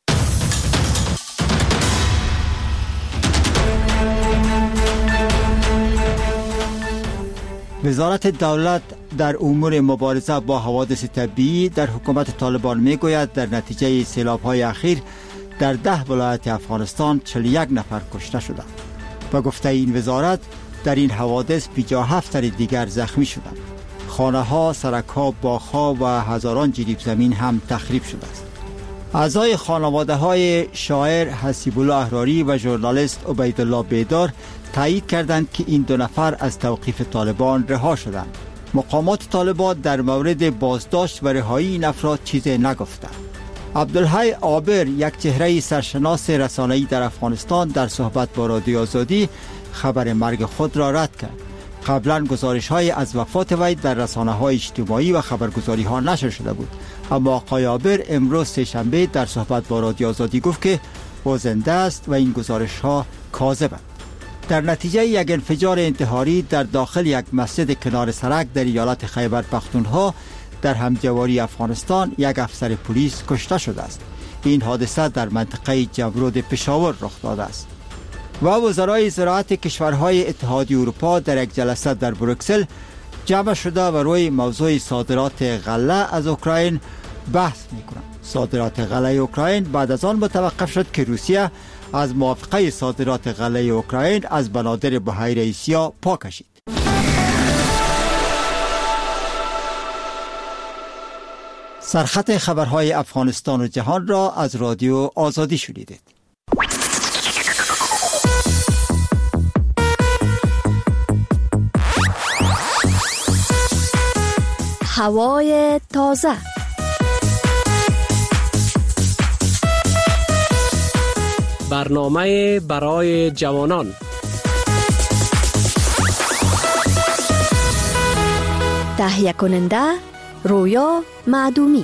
وزارت دولت در امور مبارزه با حوادث طبیعی در حکومت طالبان میگوید در نتیجه سیلاب‌های اخیر در ده ولایت افغانستان چهل و یک نفر کشته شدند. با گفته این وزارت در این حوادث بیجا هفت تن دیگر زخمی شدند. خانه‌ها، سرک‌ها، باغ‌ها و هزاران جریب زمین هم تخریب شده است. اعضای خانواده‌های شاعر حسیب الله احراری و ژورنالیست عبیدالله بیدار تایید کردند که این دو نفر از توقیف طالبان رها شدند. مقامات طالبان در مورد بازداشت و رهایی این افراد چیزی نگفتند. عبدالحی عابر، یک چهره سرشناس رسانه‌ای در افغانستان، در صحبت با رادیو آزادی خبر مرگ خود را رد کرد. قبلا گزارش‌های از وفات وی در رسانه‌های اجتماعی و خبرگزاری‌ها نشر شده بود، اما آقای عابر امروز سه‌شنبه در صحبت با رادیو آزادی گفت که او زنده است و این گزارش‌ها کاذبند. در نتیجه یک انفجار انتحاری در داخل یک مسجد کنار سرک در ایالت خیبر پختونخوا در همجواری افغانستان یک افسر پلیس کشته شده است. این حادثه در منطقه جمرود پشاور رخ داده است. و وزرای زراعت کشورهای اتحادیه اروپا در یک جلسه در بروکسل جمع شده و روی موضوع صادرات غله از اوکراین بحث می‌کنند. صادرات غله اوکراین بعد از آن متوقف شد که روسیه از موافقه صادرات غله اوکراین از بنادر بحیره آسیا پا کشید. سرخط خبرهای افغانستان و جهان را از رادیو آزادی شنیدید. هوای تازه. برنامه برای جوانان. تهیه کننده رویا معدومی.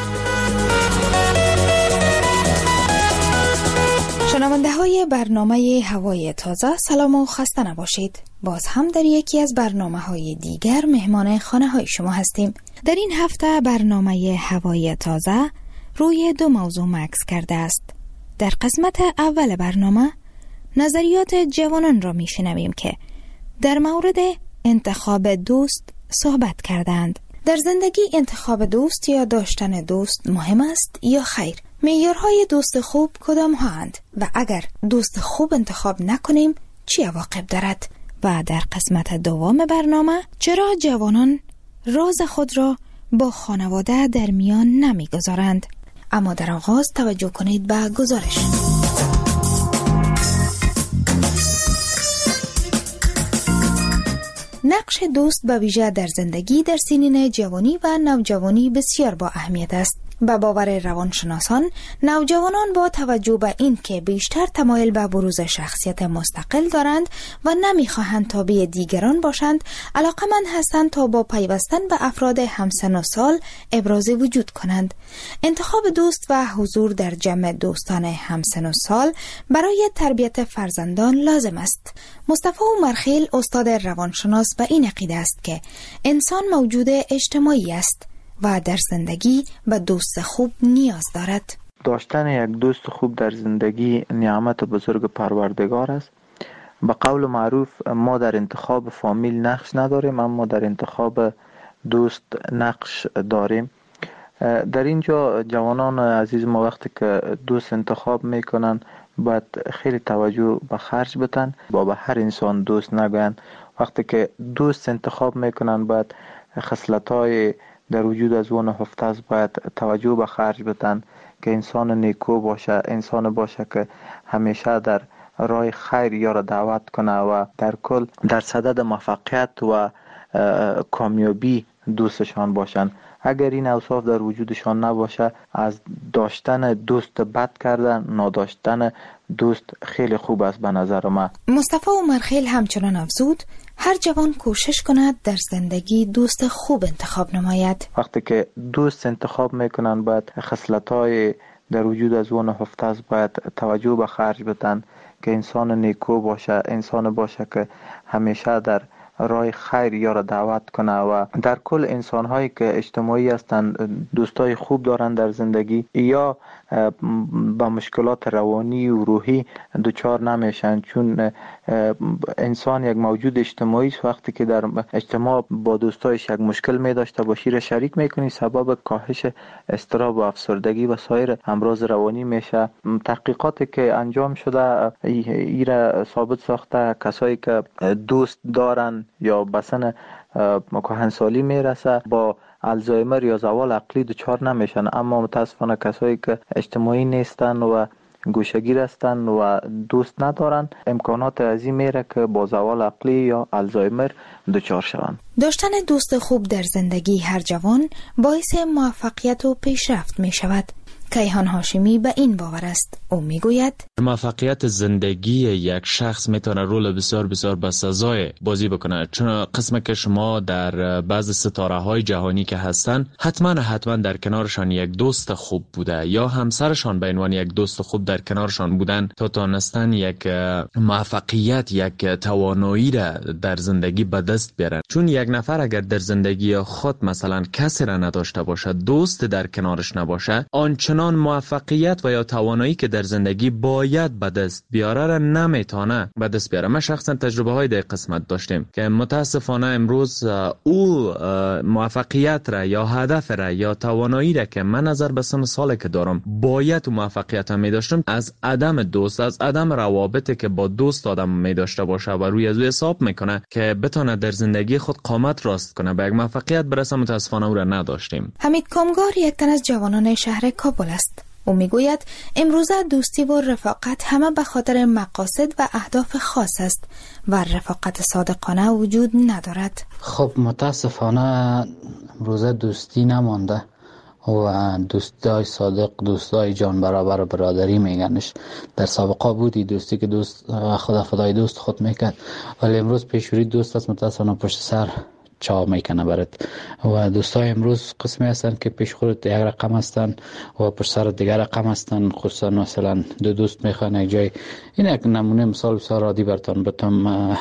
شنونده های برنامه هوای تازه، سلام و خسته نباشید. باز هم در یکی از برنامه های دیگر مهمان خانه های شما هستیم. در این هفته برنامه هوای تازه روی دو موضوع مکس کرده است. در قسمت اول برنامه نظریات جوانان را می شنویم که در مورد انتخاب دوست صحبت کردند. در زندگی انتخاب دوست یا داشتن دوست مهم است یا خیر؟ معیارهای دوست خوب کدام هستند و اگر دوست خوب انتخاب نکنیم چه عواقب دارد؟ و در قسمت دوم برنامه چرا جوانان راز خود را با خانواده در میان نمیگذارند؟ اما در آغاز توجه کنید به گزارش. نقش دوست به ویژه در زندگی در سنین جوانی و نوجوانی بسیار با اهمیت است. به باور روانشناسان، نوجوانان با توجه به این که بیشتر تمایل به بروز شخصیت مستقل دارند و نمیخواهند تابع دیگران باشند، علاقمند هستند تا با پیوستن به افراد همسن و سال ابراز وجود کنند. انتخاب دوست و حضور در جمع دوستان همسن و سال برای تربیت فرزندان لازم است. مصطفی عمرخیل، استاد روانشناس، به این عقیده است که انسان موجود اجتماعی است و در زندگی به دوست خوب نیاز دارد. داشتن یک دوست خوب در زندگی نعمت بزرگ پروردگار است. به قول معروف ما در انتخاب فامیل نقش نداریم، اما در انتخاب دوست نقش داریم. در اینجا جوانان عزیز ما وقتی که دوست انتخاب میکنن باید خیلی توجه به خرج بتن، با به هر انسان دوست نگوین. وقتی که دوست انتخاب میکنن باید خصلت‌های در وجود از اون هفته باید توجه به خرج بتن که انسان نیکو باشه، انسان باشه که همیشه در راه خیر یا را دعوت کنه و در کل در صدد موفقیت و کامیابی دوستشان باشن. اگر این اوصاف در وجودشان نباشه، از داشتن دوست بد کردن، نداشتن دوست خیلی خوب است به نظر من. مصطفی عمرخیل همچنان افزود هر جوان کوشش کند در زندگی دوست خوب انتخاب نماید. وقتی که دوست انتخاب میکنن باید خصلت‌های در وجود از اون هفته است باید توجه به خرج بدن که انسان نیکو باشه، انسان باشه که همیشه در راه خیر یا را دعوت کنه و در کل انسان هایی که اجتماعی هستند، دوستای خوب دارن در زندگی یا با مشکلات روانی و روحی دچار نمیشن، چون انسان یک موجود اجتماعی است. وقتی که در اجتماع با دوستایش یک مشکل می داشته باشی را شریک میکنی، سبب کاهش اضطراب و افسردگی و سایر امراض روانی میشه. تحقیقاتی که انجام شده ایره ثابت ساخته کسایی که دوست دارن یا به سن کهنسالی میرسه با الزایمر یا زوال عقلی دچار نمیشن، اما متاسفانه کسایی که اجتماعی نیستن و گوشه‌گیر هستن و دوست ندارن امکانات عظیم میره که با زوال عقلی یا الزایمر دچار شوند. داشتن دوست خوب در زندگی هر جوان باعث موفقیت و پیشرفت می شود. کیهان هاشمی به این باور است. او میگوید موفقیت زندگی یک شخص میتونه رول بسیار بسیار بسزای بازی بکنه، چون قسمه که شما در بعض ستاره های جهانی که هستن حتما حتما در کنارشان یک دوست خوب بوده یا همسرشان به عنوان یک دوست خوب در کنارشان بودن تا تونستن یک موفقیت، یک توانایی را در زندگی به دست بیارن. چون یک نفر اگر در زندگی خود مثلا کسی را نداشته باشه، دوست در کنارش نباشه، آنچنان موفقیت و یا توانایی که در زندگی باید به دست بیاره را نمیتونه به دست بیاره. ما شخصا تجربه های در قسمت داشتیم که متاسفانه امروز او موفقیت را یا هدف را یا توانایی را که من نظر به سن سال که دارم باید موفقیت می داشتم، از عدم دوست، از عدم روابطی که با دوست آدم می داشته باشه و روی از او حساب میکنه که بتونه در زندگی خود قامت راست کنه به یک موفقیت برسه، متاسفانه او را نداشتیم. حمید کامگار یک تن از جوانان شهر کابل است. او میگوید امروزه دوستی و رفاقت همه به خاطر مقاصد و اهداف خاص است و رفاقت صادقانه وجود ندارد. خب متاسفانه امروزه دوستی نمانده و دوستای صادق، دوستای جان برابر برادری میگنش. در سابقه بودی دوستی که دوست خدا فدای دوست خود میکرد، ولی امروز پیشوری دوست است متاسفانه پشت سر چا میکنه برات. و دوستای امروز قسمی هستن که پیش خودت یک رقم هستن و پشت سر دیگر رقم هستن. خصوصا مثلا دو دوست میخوان یک جای، این یک نمونه مثال بسیار عادی براتون بتم.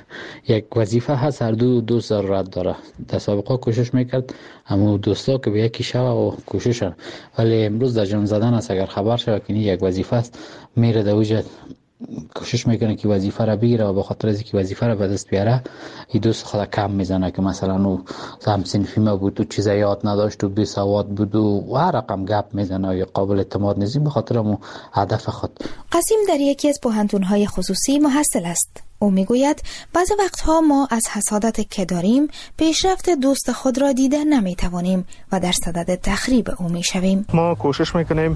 یک وظیفه هست، هر دو دوست ضرورت داره. در سابقه کوشش میکرد اما دوستا که به یکی شوه و کوششن، ولی امروز در جان زدن است. اگر خبر شوه که این یک وظیفه است، میره در وجه کوشش میکنه که وظیفه را بگیره و به خاطر از اینکه وظیفه را به دست بیاره این دوست خود کم میزنه که مثلا او هم صنفی ما بود و چیزا یاد نداشت و بی سواد بود و هر رقم گپ میزنه یا قابل اعتماد نیست به خاطر مو هدف خود. قاسم در یکی از پوهنتون‌های خصوصی محصل است. او میگوید بعضی وقتها ما از حسادت که داریم پیشرفت دوست خود را دیده نمیتوانیم و در صدد تخریب او میشویم. ما کوشش میکنیم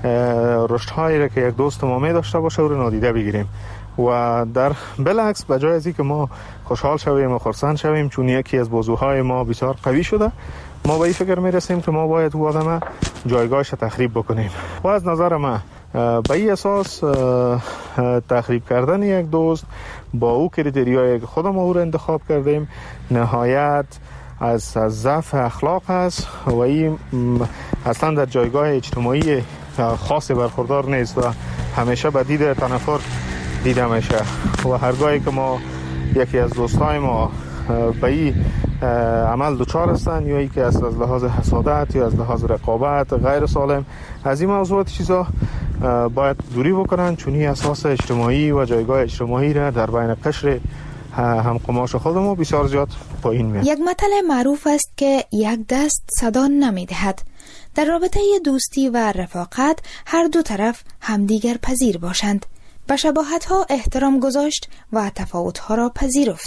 رشدهایی را که یک دوست ما می داشته باشه او را نادیده بگیریم و در بالعکس به جای از اینکه ما خوشحال شویم و خرسند شویم چون یکی از بازوهای ما بسیار قوی شده، ما به این فکر میرسیم که ما باید او آدم جایگاهش تخریب بکنیم. و از نظر من به این اساس تخریب کردن یک دوست با او کریتریایی که خودم او را انتخاب کردیم نهایت از از ضعف اخلاق است و این اصلا در جایگاه اجتماعی خاصی برخوردار نیست و همیشه به دید تنفر دیده میشه. و هرگاهی که ما یکی از دوستای ما به این عمل دچار هستن یا ای که از لحاظ حسادت یا از لحاظ رقابت غیر سالم، از این موضوعات چیزا باید دوری بکنن، چون این اساس اجتماعی و جایگاه اجتماعی را در بین قشر هم قماش خودمون بسیار زیاد پایین میاد. یک متل معروف است که یک دست صدا نمیدهد. در رابطه دوستی و رفاقت هر دو طرف همدیگر پذیر باشند، به شباهت ها احترام گذاشت و تفاوت ها را پذیرفت.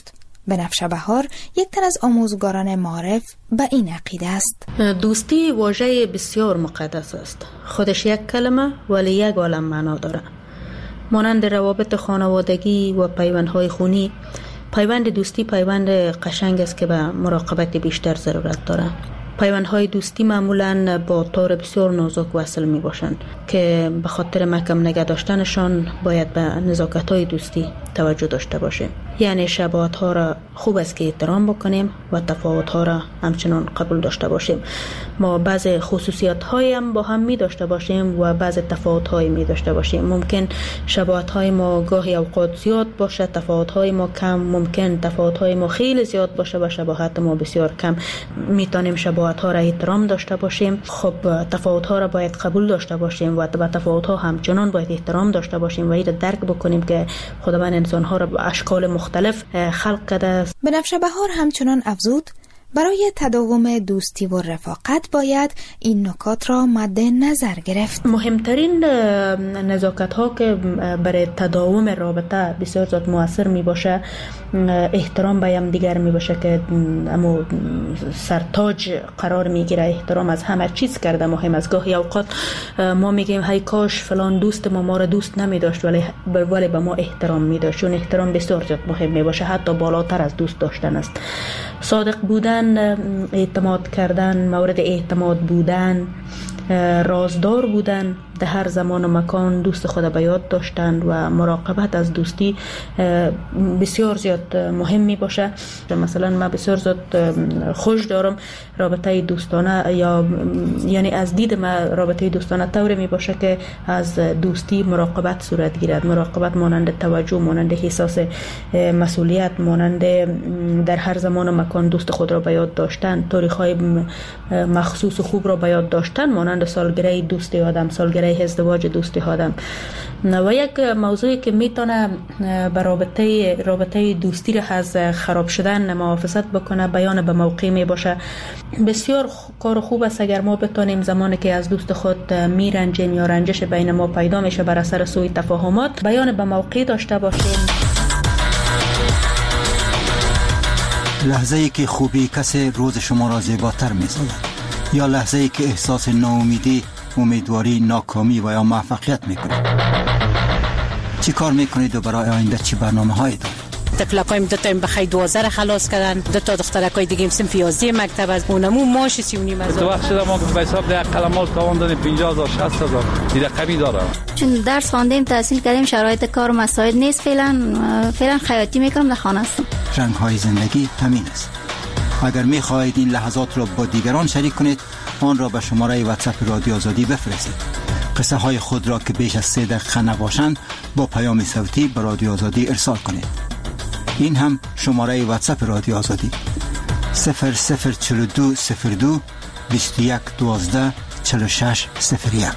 بنفشه بهار یک تن از آموزگاران معارف به این عقیده است. دوستی واژه بسیار مقدس است. خودش یک کلمه ولی یک عالم معنا داره. مانند روابط خانوادگی و پیوندهای خونی، پیوند دوستی پیوند قشنگ است که به مراقبت بیشتر ضرورت داره. پیوندهای دوستی معمولاً با طور بسیار نازک وصل می باشند که به خاطر محکم نگه داشتنشان باید به نزاکت‌های دوستی توجه داشته باشیم. یعنی شباهت‌ها را خوب است که احترام بکنیم و تفاوت‌ها را همچنان قبول داشته باشیم. ما بعض خصوصیت‌هایی هم با هم می داشته باشیم و بعض تفاوت‌هایی می داشته باشیم. ممکن شباهت‌های ما گاهی اوقات زیاد باشه، تفاوت‌های ما کم. ممکن تفاوت‌های ما خیلی زیاد باشه و شباهت ما بسیار کم. می‌تونیم شباهت‌ها را احترام داشته باشیم. خب تفاوت‌ها را باید قبول داشته باشیم و به تفاوت‌ها همچنان باید احترام داشته باشیم و این را درک بکنیم که خداوند انسان‌ها را به اشکال مختلف خلق کرده است. بنفشه بهار همچنان افزود برای تداوم دوستی و رفاقت باید این نکات را مد نظر گرفت. مهمترین نزاکت ها که برای تداوم رابطه بسیار زیاد مؤثر می باشه احترام به هم دیگر می باشه که اما سرتاج قرار می گیره. احترام از همه چیز کرده مهم است. گاهی اوقات ما میگیم هی کاش فلان دوست ما ما را دوست نمی داشت ولی ولی به ما احترام می داشت. چون احترام بسیار زیاد مهم می باشه، حتی بالاتر از دوست داشتن است. صادق بودن، اعتماد کردن، مورد اعتماد بودن، رازدار بودن، در هر زمان و مکان دوست خود به یاد داشتن و مراقبت از دوستی بسیار زیاد مهم می باشه. مثلا من بسیار زیاد خوش دارم رابطه دوستانه، یا یعنی از دید من رابطه دوستانه طوری می باشه که از دوستی مراقبت صورت گیرد. مراقبت مانند توجه، مانند احساس مسئولیت، مانند در هر زمان و مکان دوست خود را به یاد داشتن، تاریخ‌های مخصوص و خوب را به یاد داشتن، مانند سالگره دوستی آدم، سالگره ازدواج دوستی آدم. و یک موضوعی که میتونه به رابطه رابطه دوستی را از خراب شدن محافظت بکنه بیان به موقع می باشه. بسیار کار خوب است اگر ما بتونیم زمانی که از دوست خود میرنجیم یا رنجش بین ما پیدا میشه بر اثر سوء تفاهمات بیان به موقع داشته باشیم. لحظه ای که خوبی کسی روز شما را زیباتر می‌سازد، یا لحظه ای که احساس ناامیدی، امیدواری، ناکامی و یا موفقیت میکنید. چی کار میکنید و برای آینده چی برنامه هایی دارید؟ تفلقایم دو تا بخی دوازده را خلاص کردن، دو تا دخترکای دیگه هم صنف یازده مکتب از اونمو ماش سی و نیم هزار. تو وقت شده ما به حساب ده قلمات تاوان دادیم پنجاه هزار شصت هزار این رقمی داره. چون درس خواندیم تحصیل کردیم شرایط کار و مسائل نیست، فعلا فعلا خیاطی میکنم در خانه هستم. رنگ های زندگی همین است. اگر میخواهید این لحظات را با دیگران شریک کنید آن را به شماره واتساپ رادیو آزادی بفرستید. قصه های خود را که بیش از سه دقیقه نباشند با پیام صوتی به رادیو آزادی ارسال کنید. این هم شماره واتساپ رادیو آزادی صفر صفر چهل و دو صفر دو بیست و یک دوازده چهل و شش صفر یک.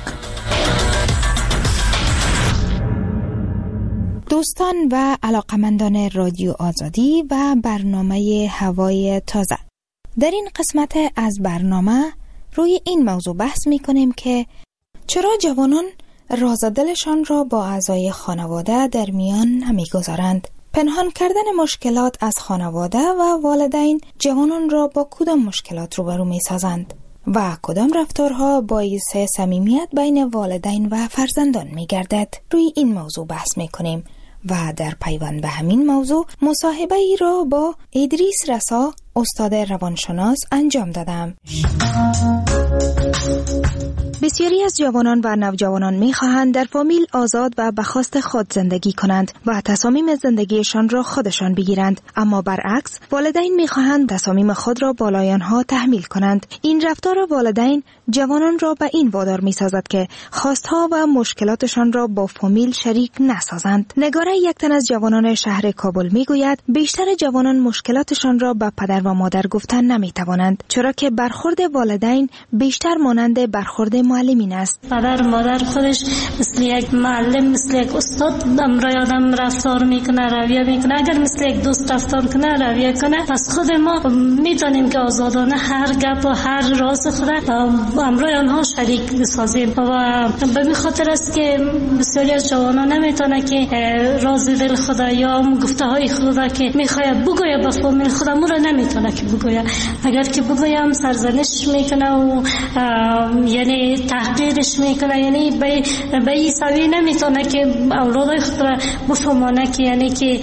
دوستان و علاقمندان رادیو آزادی و برنامه هوای تازه، در این قسمت از برنامه روی این موضوع بحث می کنیم که چرا جوانان راز دلشان را با اعضای خانواده در میان نمی گذارند. پنهان کردن مشکلات از خانواده و والدین جوانان را با کدام مشکلات روبرو می سازند و کدام رفتارها باعث صمیمیت بین والدین و فرزندان می گردد. روی این موضوع بحث می کنیم و در پیوند به همین موضوع مصاحبه ای را با ادریس رسا استاد روانشناس انجام دادم. بسیاری از جوانان و نوجوانان می‌خواهند در فامیل آزاد و به خواست خود زندگی کنند و تصامیم زندگیشان را خودشان بگیرند، اما برعکس والدین می‌خواهند تصامیم خود را بالای آنها تحمیل کنند. این رفتار والدین جوانان را به این وادار می‌سازد که خواستها و مشکلاتشان را با فامیل شریک نسازند. نگاره یک تن از جوانان شهر کابل می‌گوید بیشتر جوانان مشکلاتشان را به پدر پدر و مادر گفتن نمی توانند، چرا که برخورد والدین بیشتر مانند برخورد معلمین است. پدر و مادر خودش مثل یک معلم، مثل یک استاد امرای آدم رفتار میکنه، رویه میکنه. اگر مثل یک دوست رفتار کنه، رویه کنه، پس خود ما میتونیم که آزادانه هر گپ و هر راز خود امرای آنها شریک بسازیم. و به این خاطر است که بسیاری از جوانان نمیتونه که راز دل خدا یا گفته های خدا که میخواد بگویه به فامیل خودم رو نمیتونه که بگویه. اگر که بگویم سرزنش میکنه و یعنی تحقیرش میکنه، یعنی به به این سوی نمیتونه که اولادای خود را بفهمانه که یعنی که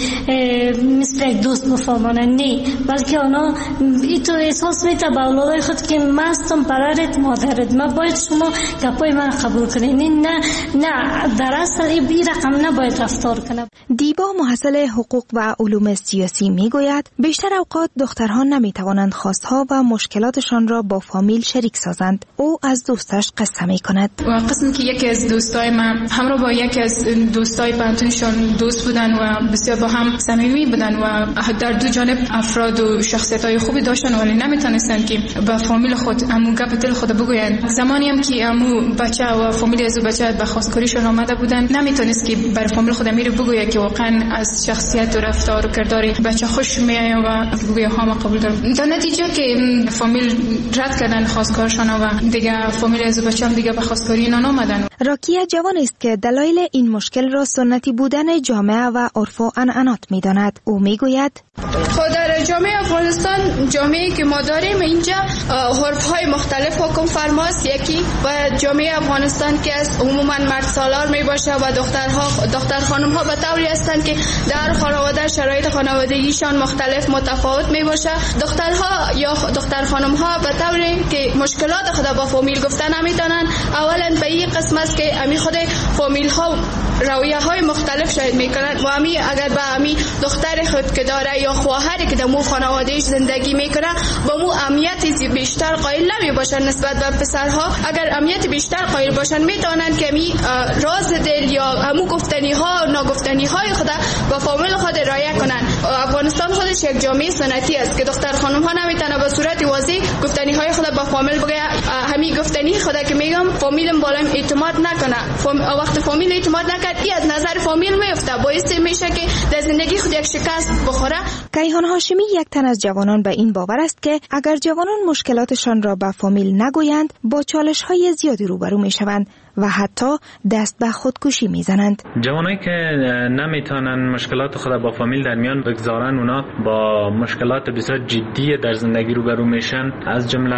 مثل یک دوست بفهمانه، نه، بلکه اونا ایتو احساس میته به اولادای خود که من هستم پدرت مادرت، من باید شما گپای من قبول کنید. نه نه در اصل این رقم نباید رفتار کنه. دیبا محصل حقوق و علوم سیاسی میگوید بیشتر اوقات دخترها نمیتوانند خواستها و مشکلاتشان را با فامیل شریک سازند. او از دوستش قصه میکند. و قسم که یکی از دوستای من همراه با یکی از دوستای پنتونشون دوست بودن و بسیار با هم صمیمی بودن و در دو جانب افراد و شخصیت‌های خوبی داشتن، ولی نمیتونستن که به فامیل خود امو گپ دل خود بگوین. زمانی هم که امو بچه و فامیل از بچه به خواستگاریشون آمده بودن، نمیتونست که بر فامیل خود میره بگویه که واقعا از شخصیت و رفتار و کردار بچه خوش میایه و بگویه ها ما قبول دارم. در نتیجه که فامیل رد کردن خواستگارشون و دیگه فامیل از بچه هم دیگه به خواستگاری اینا نامدن. راکیه جوان است که دلایل این مشکل را سنتی بودن جامعه و عرف و عنعنات میداند. او میگوید خود در جامعه افغانستان، جامعه که ما داریم اینجا عرف‌های مختلف حکم فرماست. یکی و جامعه افغانستان که از عموما مرد سالار می باشه و دخترها دختر خانم ها به طوری هستند که در خانواده شرایط خانوادگیشان مختلف متفاوت می باشه. دخترها یا دختر خانم ها به طوری که مشکلات خود با فامیل گفتن نمیتونن. اولا به این قسم است که امی خود فامیل ها رویه های مختلف شاید میکنن و امی اگر به امی دختر خود که داره یا خواهری که در مو خانوادهش زندگی میکنه با مو اهمیت بیشتر قائل نمی باشن نسبت به پسرها. اگر اهمیت بیشتر قائل باشن میتونن که می راز دل یا همو گفتنی ها و ناگفتنی های خود با فامیل خود رعایت کنن. افغانستان خودش یک جامعه سنتی است که دختر خانم ها نمیتونه به صورت واضح گفتنی های خود با فامیل بگه. همین گفتنی خود که میگم فامیلم بالا اعتماد نکنه. فام... وقت فامیل اعتماد نکرد این از نظر فامیل میفته، باعث میشه که در زندگی خود یک شکست بخوره. کیهان هاشمی یک تن از جوانان به این باور است که اگر جوانان مشکلاتشان را به فامیل نگویند با چالش های زیادی روبرو میشوند و حتی دست به خودکشی میزنند. جوانایی که نمیتونن مشکلات خود با فامیل در میان بگذارن، اونا با مشکلات بسیار جدی در زندگی روبرو میشن، از جمله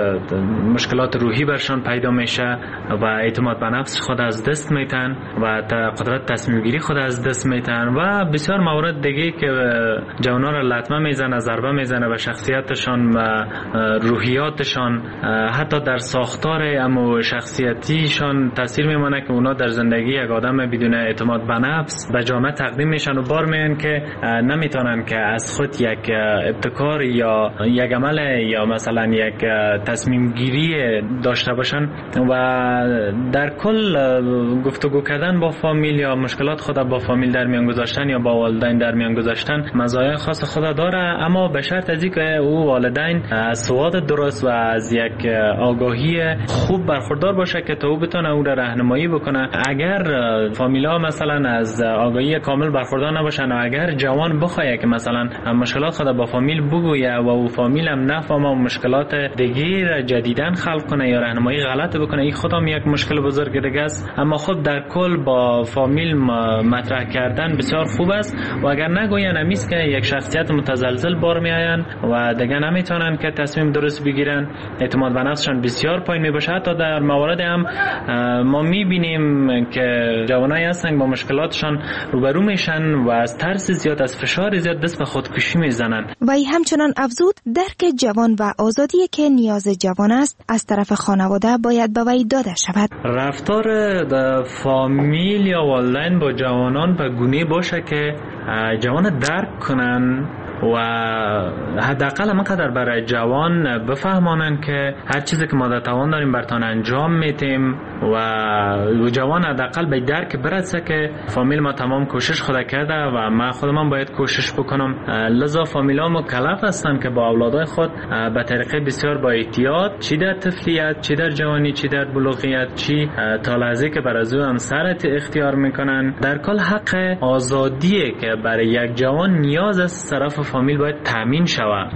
مشکلات روحی برشان پیدا میشه و اعتماد به نفس خود از دست میتن و قدرت تصمیم گیری خود از دست میتن و بسیار موارد دیگه که جوانا را لطمه میزنه، ضربه میزنه به شخصیتشان و روحیاتشان، حتی در ساختار اما شخصیتیشان تاثیر میمونه که اونا در زندگی یک آدم بدون اعتماد به نفس به جامعه تقدیم میشن و بار میان که نمیتونن که از خود یک ابتکار یا یک عمل یا مثلا یک تصمیم گیری داشته باشن و در کل گفتگو کردن با فامیل یا مشکلات خود با فامیل در میان گذاشتن یا با والدین در میان گذاشتن مزایای خاص خود داره، اما به شرط از اینکه او والدین از سواد درست و از یک آگاهی خوب برخوردار باشه که تا او بتونه او را راهنمایی بکنه. اگر فامیلا مثلا از آگاهی کامل برخوردار نباشن و اگر جوان بخواد که مثلا مشکلات خود با فامیل بگویه و او فامیل هم نفهمه و مشکلات دیگه جدیدن خلق کنه یا راهنمایی غلط بکنه، این خودم یک مشکل بزرگ دیگه است. اما خود در کل با فامیل مطرح کردن بسیار خوب است و اگر نگوین امیست که یک شخصیت متزلزل بار میآین و دیگه نمیتونن که تصمیم درست بگیرن، اعتماد به نفسشان بسیار پایین میباشه. حتی در موارد هم ما میبینیم که جوانایی هستن با مشکلاتشان روبرو میشن و از ترس زیاد، از فشار زیاد دست به خودکشی میزنن. و ای همچنان افزود درک جوان و آزادی که نیاز جوان است از طرف خانواده باید به وی داده شود. رفتار فامیل یا والدین با جوانان به گونه باشه که جوان درک کنن و حداقل مقدر برای جوان بفهمانن که هر چیزی که ما در توان داریم برتان انجام میتیم و جوان حداقل به درک برسه که فامیل ما تمام کوشش خود کرده و ما خودم باید کوشش بکنم. لذا فامیل ها مکلف هستن که با اولادای خود به طریقه بسیار با احتیاط، چی در طفلیت، چی در جوانی، چی در بلوغیت، چی تا لحظه که بر از او همسرت اختیار میکنن، در کل حق آزادیه که برای یک جوان نیاز از طرف فامیل باید تامین شود.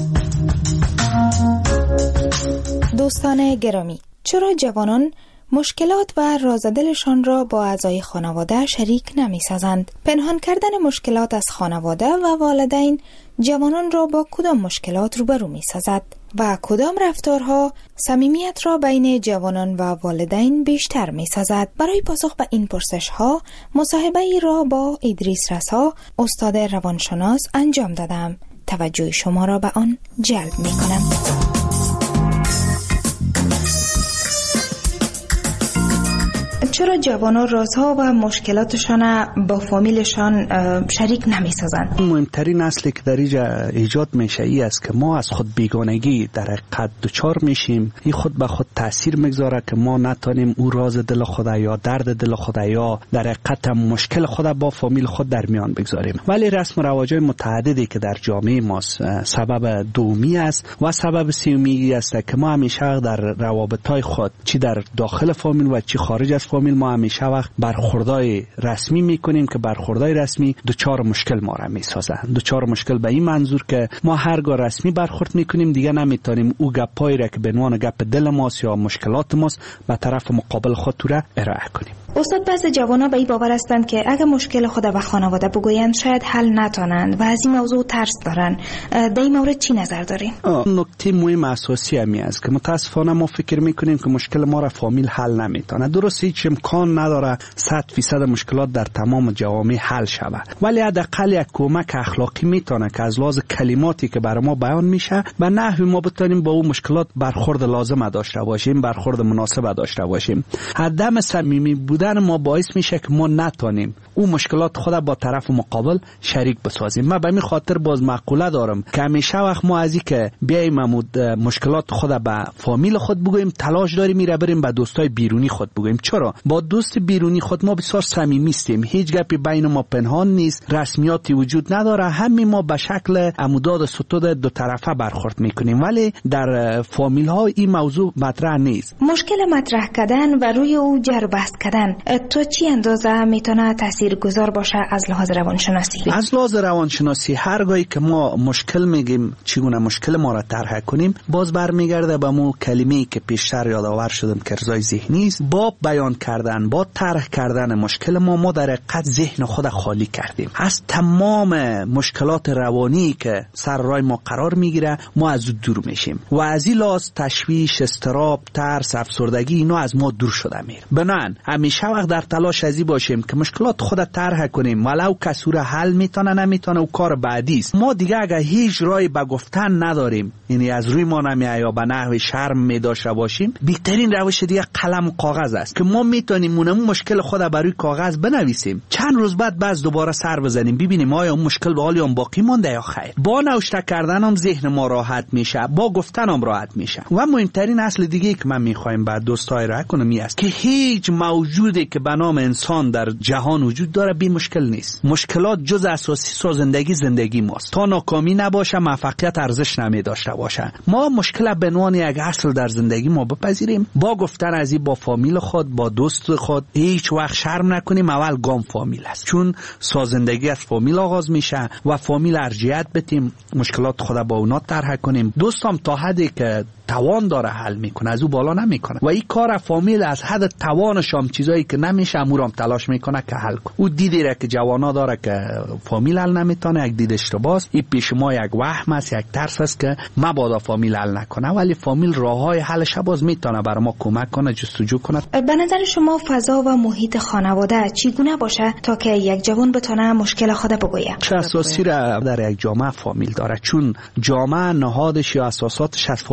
دوستان گرامی، چرا جوانان مشکلات و رازدلشان را با اعضای خانواده شریک نمی سازند؟ پنهان کردن مشکلات از خانواده و والدین جوانان را با کدام مشکلات روبرو می سازد و کدام رفتارها صمیمیت را بین جوانان و والدین بیشتر می سازد؟ برای پاسخ به این پرسش ها مصاحبه ای را با ادریس رسا، استاد روانشناس انجام دادم. توجه شما را به آن جلب می کنم. چرا جوانان رازها و مشکلاتشان با فامیلشان شریک نمی‌سازند؟ مهمترین اصلی که در اینجا ایجاد میشه ای است که ما از خود بیگانگی در حقیقت دچار میشیم. این خود به خود تاثیر میگذاره که ما نتونیم او راز دل خود یا درد دل خود یا در حقیقت مشکل خود با فامیل خود در میان بگذاریم. ولی رسم و رواج‌های متعددی که در جامعه ما سبب دومی است و سبب سومی است که ما همیشه در روابط‌های خود چی در داخل فامیل و چی خارج از فامیل ما همیشه وقت برخوردای رسمی میکنیم که برخوردای رسمی دوچار مشکل ما را میسازه. دوچار مشکل به این منظور که ما هرگاه رسمی برخورد میکنیم دیگه نمیتونیم او گپایی را که به عنوان گپ دل ماست یا مشکلات ماست به طرف مقابل خود را ارائه کنیم. استاد، بعضی جوانا به این باور هستند که اگر مشکل خود و خانواده بگویند شاید حل نتونند و از این موضوع ترس دارن. در این مورد چی نظر دارین؟ نکته مهم اساسی همی است که متاسفانه ما فکر میکنیم که مشکل ما را فامیل حل نمیتونه. درست هیچ امکان نداره صد فیصد مشکلات در تمام جوامع حل شود، ولی حداقل یک کمک اخلاقی میتونه که از لحاظ کلماتی که برای ما بیان میشه به نحوی ما بتونیم با اون مشکلات برخورد لازم داشته باشیم، برخورد مناسب داشته باشیم. عدم صمیمی بودن ما باعث میشه که ما نتونیم اون مشکلات خود با طرف مقابل شریک بسازیم. من به این خاطر باز مقوله دارم که همیشه وقت ما از این که بیایم مشکلات خود به فامیل خود بگوییم تلاش داریم میره بریم به دوستای بیرونی خود بگوییم. چرا؟ با دوست بیرونی خود ما بسیار صمیمی هستیم، هیچ گپی بین ما پنهان نیست، رسمیاتی وجود نداره، همین ما به شکل عموداد ستود دو طرفه برخورد میکنیم. ولی در فامیل ها این موضوع مطرح نیست. مشکل مطرح کردن و روی او جر بحث کردن تو چی اندازه میتونه تاثیرگذار باشه از لحاظ روانشناسی؟ از لحاظ روانشناسی هرگاهی که ما مشکل میگیم چگونه مشکل ما را طرح کنیم باز برمیگرده به مو کلمه‌ای که پیشتر یادآور شدم که ارضای ذهنی است. با بیان کردن، با طرح کردن مشکل ما ما در حقیقت ذهن خود خالی کردیم از تمام مشکلات روانی که سر راه ما قرار میگیره. ما از او دور میشیم و از این لحاظ تشویش، اضطراب، ترس، افسردگی اینا از ما دور شده میره. بنابراین همیشه وقت در تلاش ازی باشیم که مشکلات خود طرح کنیم، ولو کسور حل میتونه نمیتونه و کار بعدی است. ما دیگه اگه هیچ راهی به گفتن نداریم، یعنی از روی ما نمیاد یا به نحو شرم میداشته باشیم، بهترین روش دیگه قلم و کاغذ است که ما میتونیم اون مشکل خود بر روی کاغذ بنویسیم، چند روز بعد باز دوباره سر بزنیم ببینیم آیا اون مشکل به حال اون باقی مونده یا خیر. با نوشته کردن هم ذهن ما راحت میشه، با گفتن هم راحت میشه. و مهمترین اصل دیگه که من میخوایم بعد دوستای را کنم این است که هیچ موجودی که به نام انسان در جهان وجود داره بی مشکل نیست. مشکلات جز اساسی سازندگی زندگی ماست. تا ناکامی نباشه موفقیت ارزش نمی داشته باشه. ما مشکل به عنوان یک اصل در زندگی ما بپذیریم، با گفتن از این با فامیل خود، با دوست خود هیچ وقت شرم نکنیم. اول گام فامیل است، چون سازندگی از فامیل آغاز میشه و فامیل ارجحیت بدیم، مشکلات خود با اونا طرح کنیم. دوستم تا حدی که توان داره حل میکنه، از او بالا نمیکنه و این کار فامیل از حد توانش هم چیزایی که نمیشه امورام تلاش میکنه که حل کنه. او دیدی را که جوانا داره که فامیل حل نمیتونه، یک دید اشتباهه. این پیش ما یک وهم است، یک ترس است که مبادا فامیل حل نکنه، ولی فامیل راههای حلش باز میتونه برای ما کمک کنه، جستجو کنه. به نظر شما فضا و محیط خانواده چگونه باشه تا که یک جوان بتونه مشکل خود بگویه؟ چه اساسی را در یک جامعه فامیل داره، چون جامعه نهادش یا اساساتش از فامیل گذاشته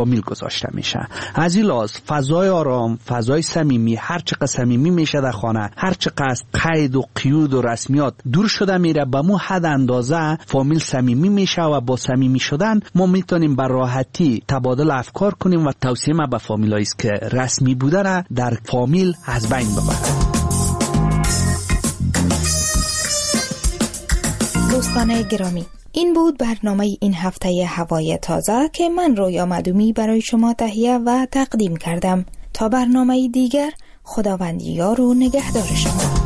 داشته میشه. از این لحاظ فضای آرام، فضای صمیمی، هر چقدر صمیمی میشه در خانه، هر چقدر قید و قیود و رسمیات دور شده میره، به مو حد اندازه فامیل صمیمی میشه و با صمیمی شدن ما میتونیم به راحتی تبادل افکار کنیم و توصیه ما به فامیلایی است که رسمی بودن در فامیل از بین ببرند. دوستان گرامی، این بود برنامه این هفته هوای تازه که من رویا معدومی برای شما تهیه و تقدیم کردم. تا برنامه دیگر، خداوند یار و نگهدار شما.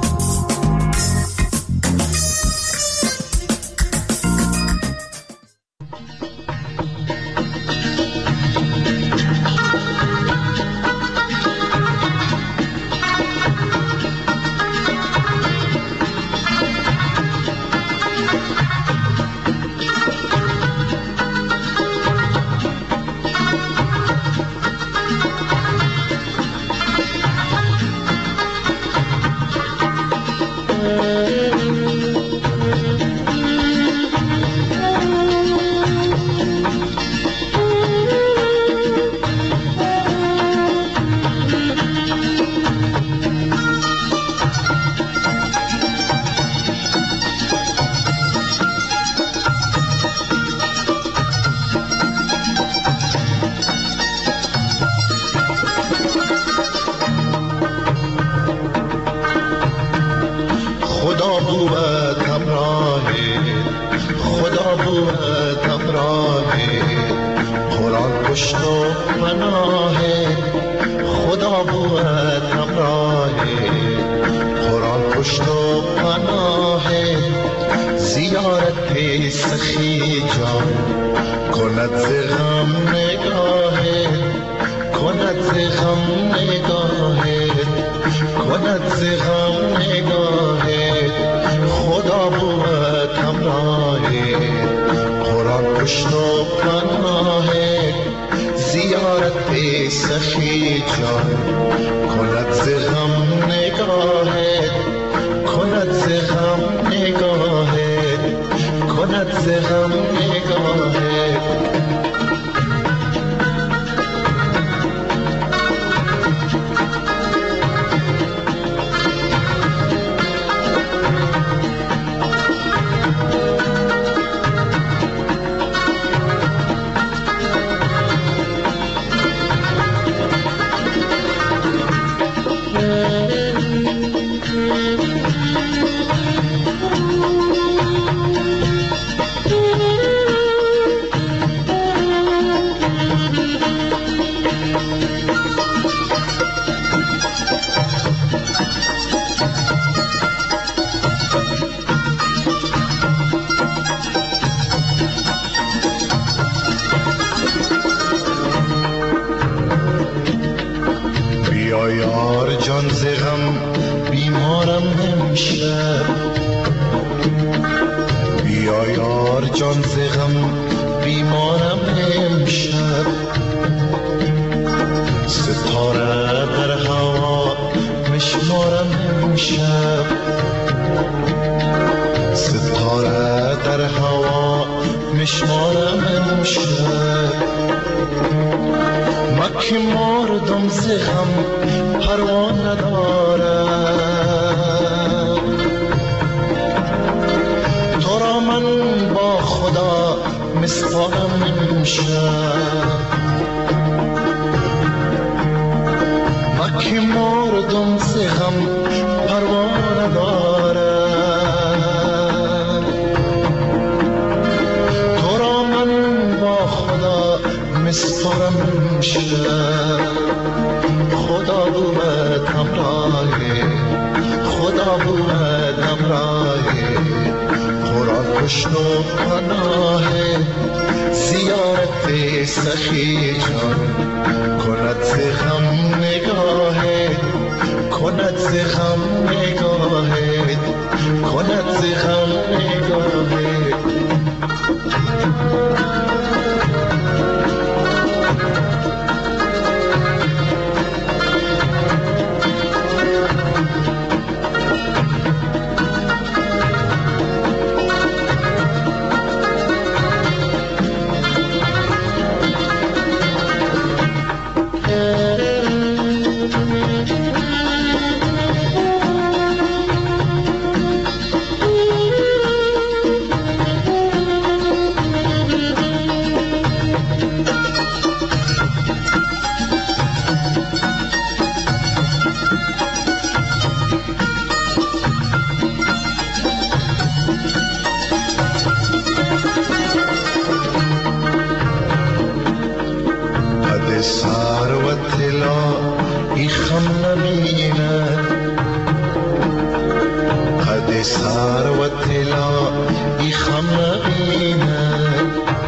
سر و طلا ای خم نبیند،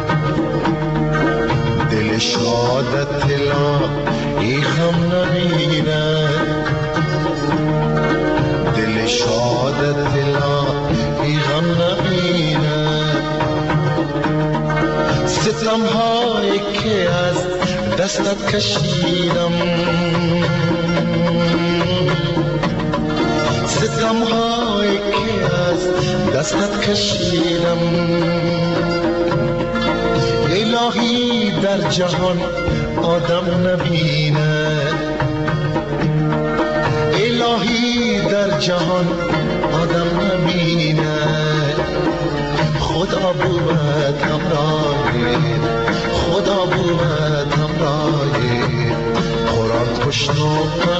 دل شاد طلا ای خم نبیند، دل شاد طلا ای غم نبیند. ستم هایی که از دستت کشیدم، ستم هایی که از دستت کشیدم، الهی در جهان آدم نبیند، الهی در جهان آدم نبیند. خدا بود همراه، خدا بود همراه، قرآن خوشنو